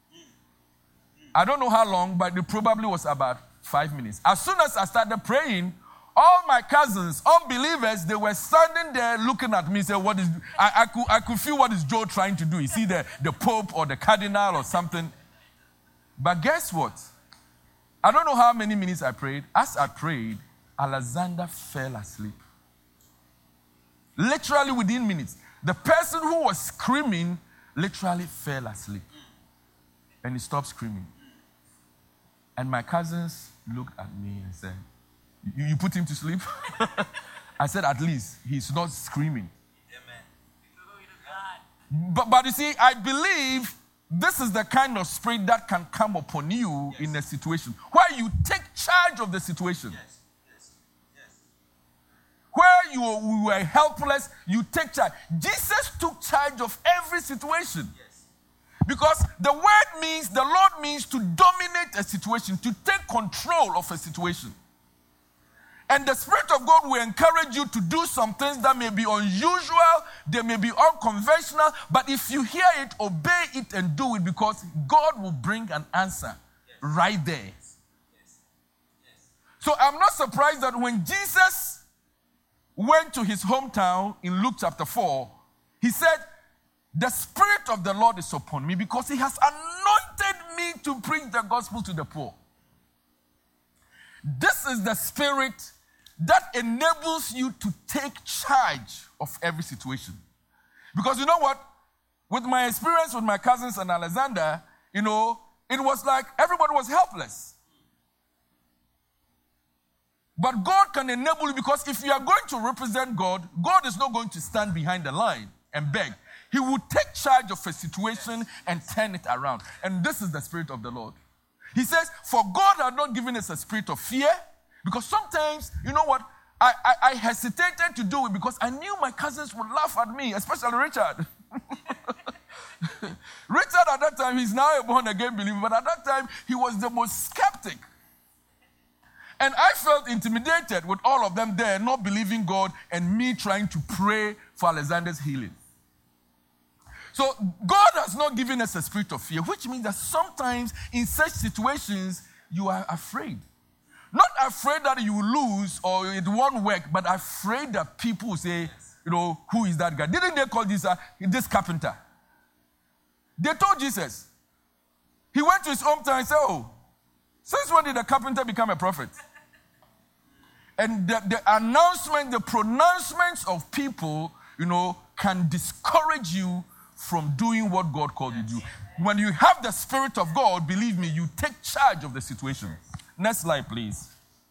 I don't know how long, but it probably was about five minutes. As soon as I started praying, all my cousins, unbelievers, they were standing there looking at me, saying, "What is?" I, I could, I could feel what is Joe trying to do. Is he the, the Pope or the Cardinal or something? But guess what? I don't know how many minutes I prayed. As I prayed, Alexander fell asleep. Literally within minutes. The person who was screaming literally fell asleep. And he stopped screaming. And my cousins looked at me and said, You, you put him to sleep? I said, at least he's not screaming. Amen. But, but you see, I believe this is the kind of spirit that can come upon you yes. in a situation where you take charge of the situation. Yes. Yes. Yes. Where you were helpless, you take charge. Jesus took charge of every situation. Yes. Because the word means, the Lord means to dominate a situation, to take control of a situation. And the Spirit of God will encourage you to do some things that may be unusual, they may be unconventional, but if you hear it, obey it and do it because God will bring an answer yes. right there. Yes. Yes. Yes. So I'm not surprised that when Jesus went to his hometown in Luke chapter four, he said, the Spirit of the Lord is upon me because he has anointed me to preach the gospel to the poor. This is the Spirit that enables you to take charge of every situation. Because you know what? With my experience with my cousins and Alexander, you know, it was like everybody was helpless. But God can enable you because if you are going to represent God, God is not going to stand behind the line and beg. He will take charge of a situation and turn it around. And this is the Spirit of the Lord. He says, for God had not given us a spirit of fear, because sometimes, you know what, I, I, I hesitated to do it because I knew my cousins would laugh at me, especially Richard. Richard at that time, he's now a born-again believer, but at that time, he was the most skeptic. And I felt intimidated with all of them there, not believing God, and me trying to pray for Alexander's healing. So God has not given us a spirit of fear, which means that sometimes in such situations, you are afraid. Not afraid that you will lose or it won't work, but afraid that people will say, you know, who is that guy? Didn't they call this, uh, this carpenter? They told Jesus. He went to his hometown and said, oh, since when did the carpenter become a prophet? And the, the announcement, the pronouncements of people, you know, can discourage you from doing what God called you to do. When you have the Spirit of God, believe me, you take charge of the situation. Next slide, please.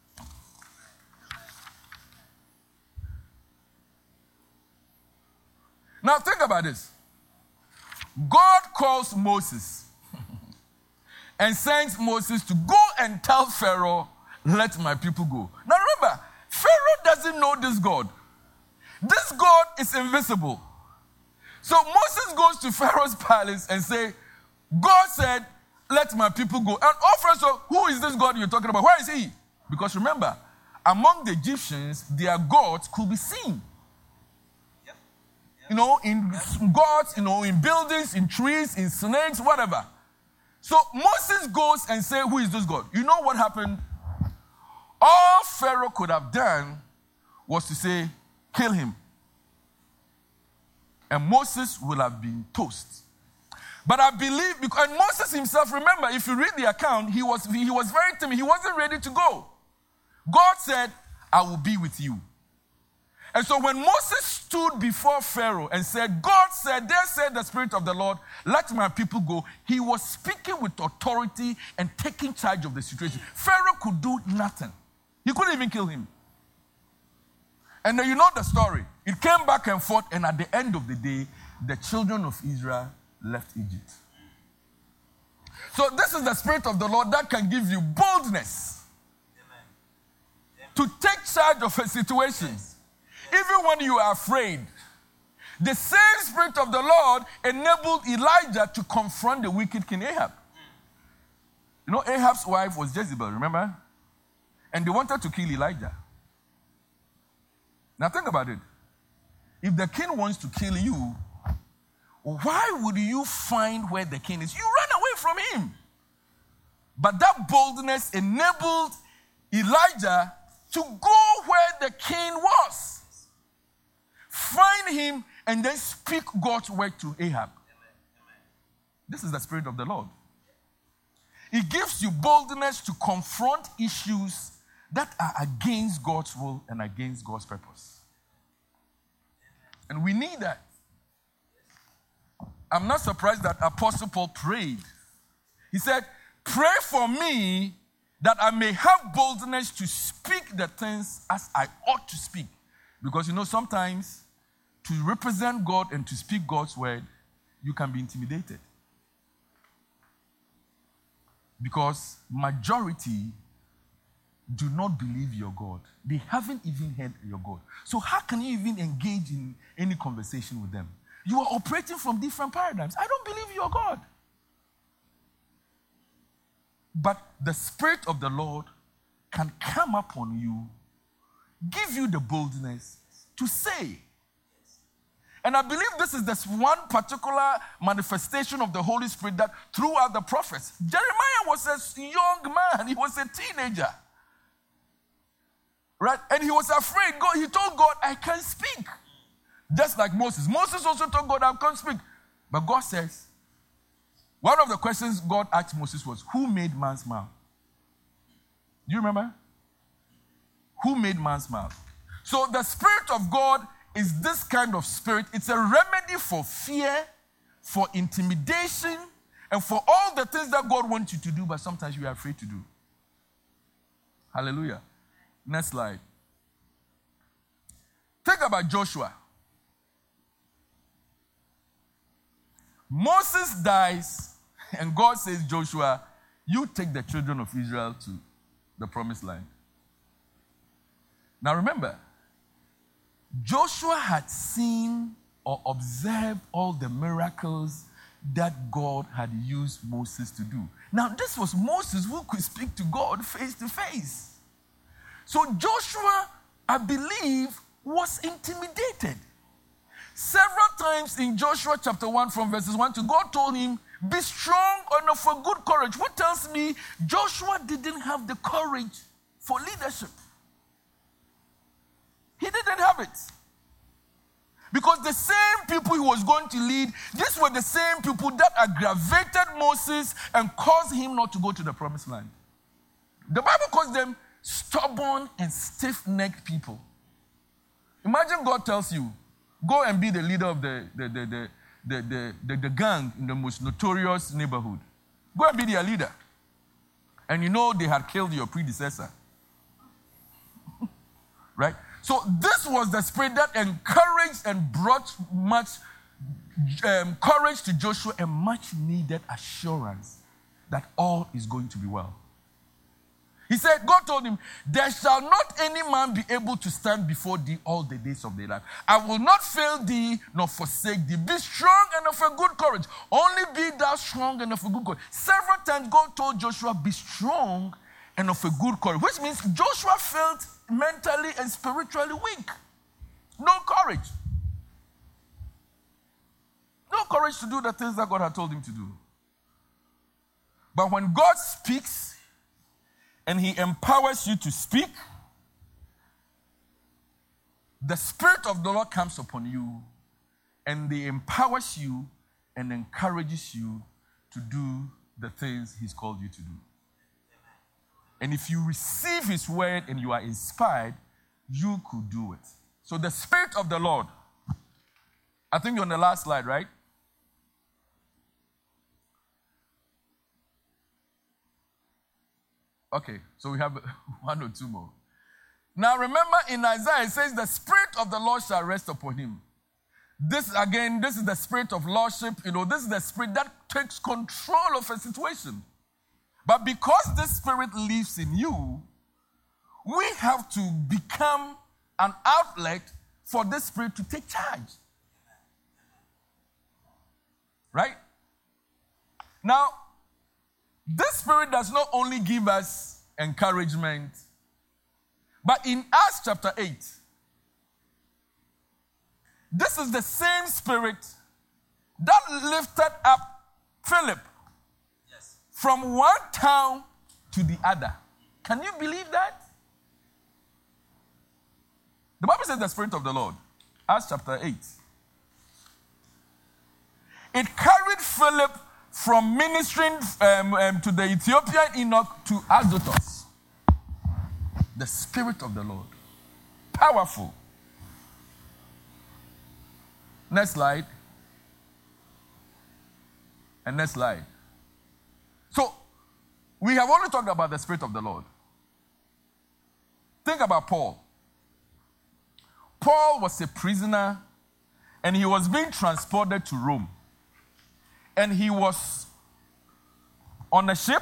Now think about this. God calls Moses and sends Moses to go and tell Pharaoh, let my people go. Now remember, Pharaoh doesn't know this God. This God is invisible. So Moses goes to Pharaoh's palace and say, God said, let my people go. And all Pharaoh said, who is this God you're talking about? Where is he? Because remember, among the Egyptians, their gods could be seen. Yep. Yep. You know, in yep. gods, you know, in buildings, in trees, in snakes, whatever. So Moses goes and says, who is this God? You know what happened? All Pharaoh could have done was to say, kill him. And Moses will have been toast. But I believe, because, and Moses himself, remember, if you read the account, he was, he was very timid. He wasn't ready to go. God said, I will be with you. And so when Moses stood before Pharaoh and said, God said, there said the Spirit of the Lord, let my people go, he was speaking with authority and taking charge of the situation. Pharaoh could do nothing. He couldn't even kill him. And then you know the story. It came back and forth, and at the end of the day, the children of Israel left Egypt. So this is the Spirit of the Lord that can give you boldness Amen. to take charge of a situation. Yes. Yes. Even when you are afraid. The same Spirit of the Lord enabled Elijah to confront the wicked King Ahab. You know, Ahab's wife was Jezebel, remember? And they wanted to kill Elijah. Now think about it. If the king wants to kill you, why would you find where the king is? You run away from him. But that boldness enabled Elijah to go where the king was. Find him and then speak God's word to Ahab. This is the Spirit of the Lord. It gives you boldness to confront issues that are against God's will and against God's purpose. And we need that. I'm not surprised that Apostle Paul prayed. He said, pray for me that I may have boldness to speak the things as I ought to speak. Because you know, sometimes to represent God and to speak God's word, you can be intimidated. Because majority do not believe your God. They haven't even heard your God. So how can you even engage in any conversation with them? You are operating from different paradigms. I don't believe your God. But the Spirit of the Lord can come upon you, give you the boldness to say. And I believe this is this one particular manifestation of the Holy Spirit that throughout the prophets, Jeremiah was a young man. He was a teenager. Right? And he was afraid. God, he told God, I can't speak. Just like Moses. Moses also told God, I can't speak. But God says, one of the questions God asked Moses was, who made man's mouth? Do you remember? Who made man's mouth? So the Spirit of God is this kind of spirit. It's a remedy for fear, for intimidation, and for all the things that God wants you to do, but sometimes you are afraid to do. Hallelujah. Next slide. Think about Joshua. Moses dies, and God says, Joshua, you take the children of Israel to the promised land. Now remember, Joshua had seen or observed all the miracles that God had used Moses to do. Now, this was Moses who could speak to God face to face. So Joshua, I believe, was intimidated. Several times in Joshua chapter one from verses one to God told him, be strong and of a good courage. What tells me Joshua didn't have the courage for leadership. He didn't have it. Because the same people he was going to lead, these were the same people that aggravated Moses and caused him not to go to the promised land. The Bible calls them stubborn and stiff-necked people. Imagine God tells you, go and be the leader of the, the, the, the, the, the, the, the gang in the most notorious neighborhood. Go and be their leader. And you know they had killed your predecessor. Right? So this was the spirit that encouraged and brought much um, courage to Joshua and much needed assurance that all is going to be well. He said, God told him, there shall not any man be able to stand before thee all the days of their life. I will not fail thee nor forsake thee. Be strong and of a good courage. Only be thou strong and of a good courage. Several times God told Joshua, be strong and of a good courage, which means Joshua felt mentally and spiritually weak. No courage. No courage to do the things that God had told him to do. But when God speaks, and he empowers you to speak, the Spirit of the Lord comes upon you and he empowers you and encourages you to do the things he's called you to do. And if you receive his word and you are inspired, you could do it. So the Spirit of the Lord, I think you're on the last slide, right? Okay, so we have one or two more. Now remember in Isaiah it says the Spirit of the Lord shall rest upon him. This again, this is the spirit of lordship. You know, this is the spirit that takes control of a situation. But because this spirit lives in you, we have to become an outlet for this spirit to take charge. Right? Now, this spirit does not only give us encouragement, but in Acts chapter eight, this is the same spirit that lifted up Philip yes. from one town to the other. Can you believe that? The Bible says the Spirit of the Lord. Acts chapter eight. It carried Philip from ministering um, um, to the Ethiopian eunuch to Azotus. The Spirit of the Lord. Powerful. Next slide. And next slide. So, we have only talked about the Spirit of the Lord. Think about Paul. Paul was a prisoner and he was being transported to Rome. And he was on a ship.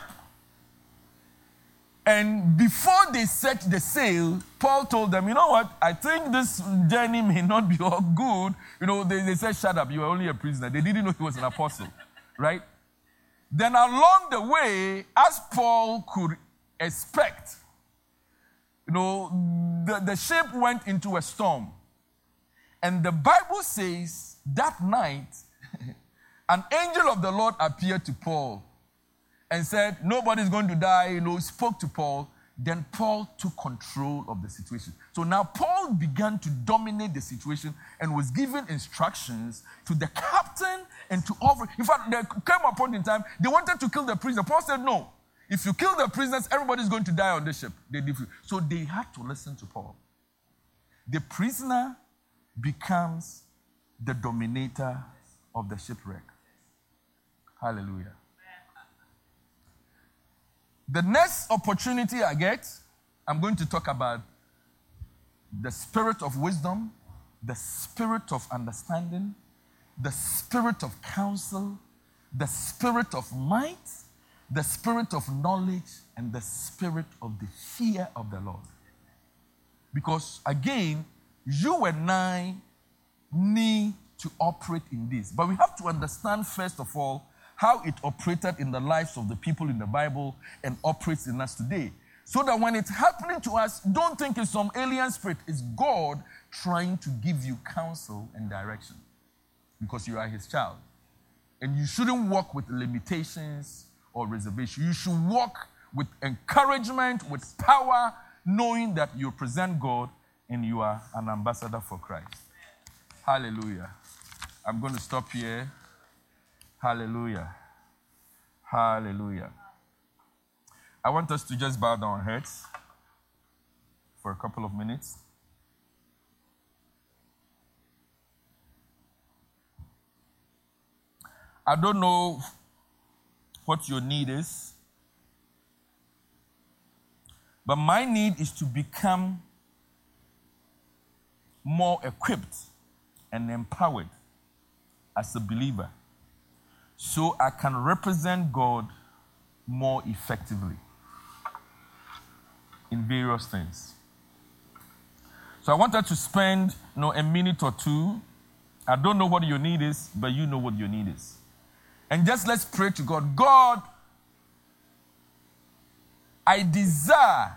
And before they set the sail, Paul told them, you know what, I think this journey may not be all good. You know, they, they said, shut up, you are only a prisoner. They didn't know he was an apostle, right? Then along the way, as Paul could expect, you know, the, the ship went into a storm. And the Bible says that night, an angel of the Lord appeared to Paul and said, nobody's going to die, you know, spoke to Paul. Then Paul took control of the situation. So now Paul began to dominate the situation and was given instructions to the captain and to all. In fact, there came a point in time, they wanted to kill the prisoner. Paul said, no. If you kill the prisoners, everybody's going to die on the ship. They did. So they had to listen to Paul. The prisoner becomes the dominator of the shipwreck. Hallelujah. The next opportunity I get, I'm going to talk about the spirit of wisdom, the spirit of understanding, the spirit of counsel, the spirit of might, the spirit of knowledge, and the spirit of the fear of the Lord. Because again, you and I need to operate in this. But we have to understand, first of all, how it operated in the lives of the people in the Bible and operates in us today. So that when it's happening to us, don't think it's some alien spirit. It's God trying to give you counsel and direction because you are his child. And you shouldn't walk with limitations or reservation. You should walk with encouragement, with power, knowing that you present God and you are an ambassador for Christ. Hallelujah. I'm going to stop here. Hallelujah. Hallelujah. I want us to just bow down our heads for a couple of minutes. I don't know what your need is, but my need is to become more equipped and empowered as a believer, so I can represent God more effectively in various things. So I wanted to spend, you know, a minute or two. I don't know what your need is, but you know what your need is. And just let's pray to God. God, I desire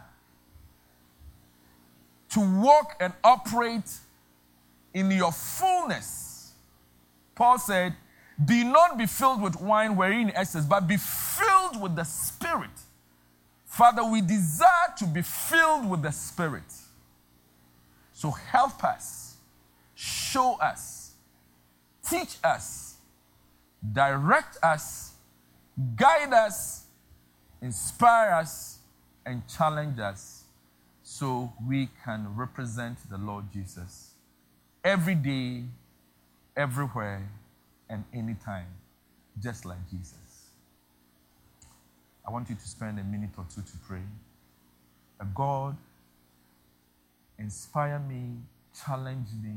to walk and operate in your fullness. Paul said, do not be filled with wine wherein excess, but be filled with the Spirit. Father, we desire to be filled with the Spirit. So help us, show us, teach us, direct us, guide us, inspire us, and challenge us so we can represent the Lord Jesus every day, everywhere, and anytime, just like Jesus. I want you to spend a minute or two to pray. God, inspire me, challenge me,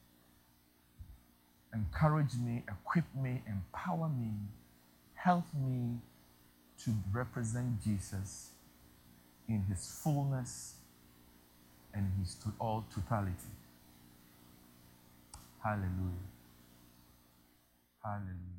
encourage me, equip me, empower me, help me to represent Jesus in his fullness and his to all totality. Hallelujah. Hallelujah.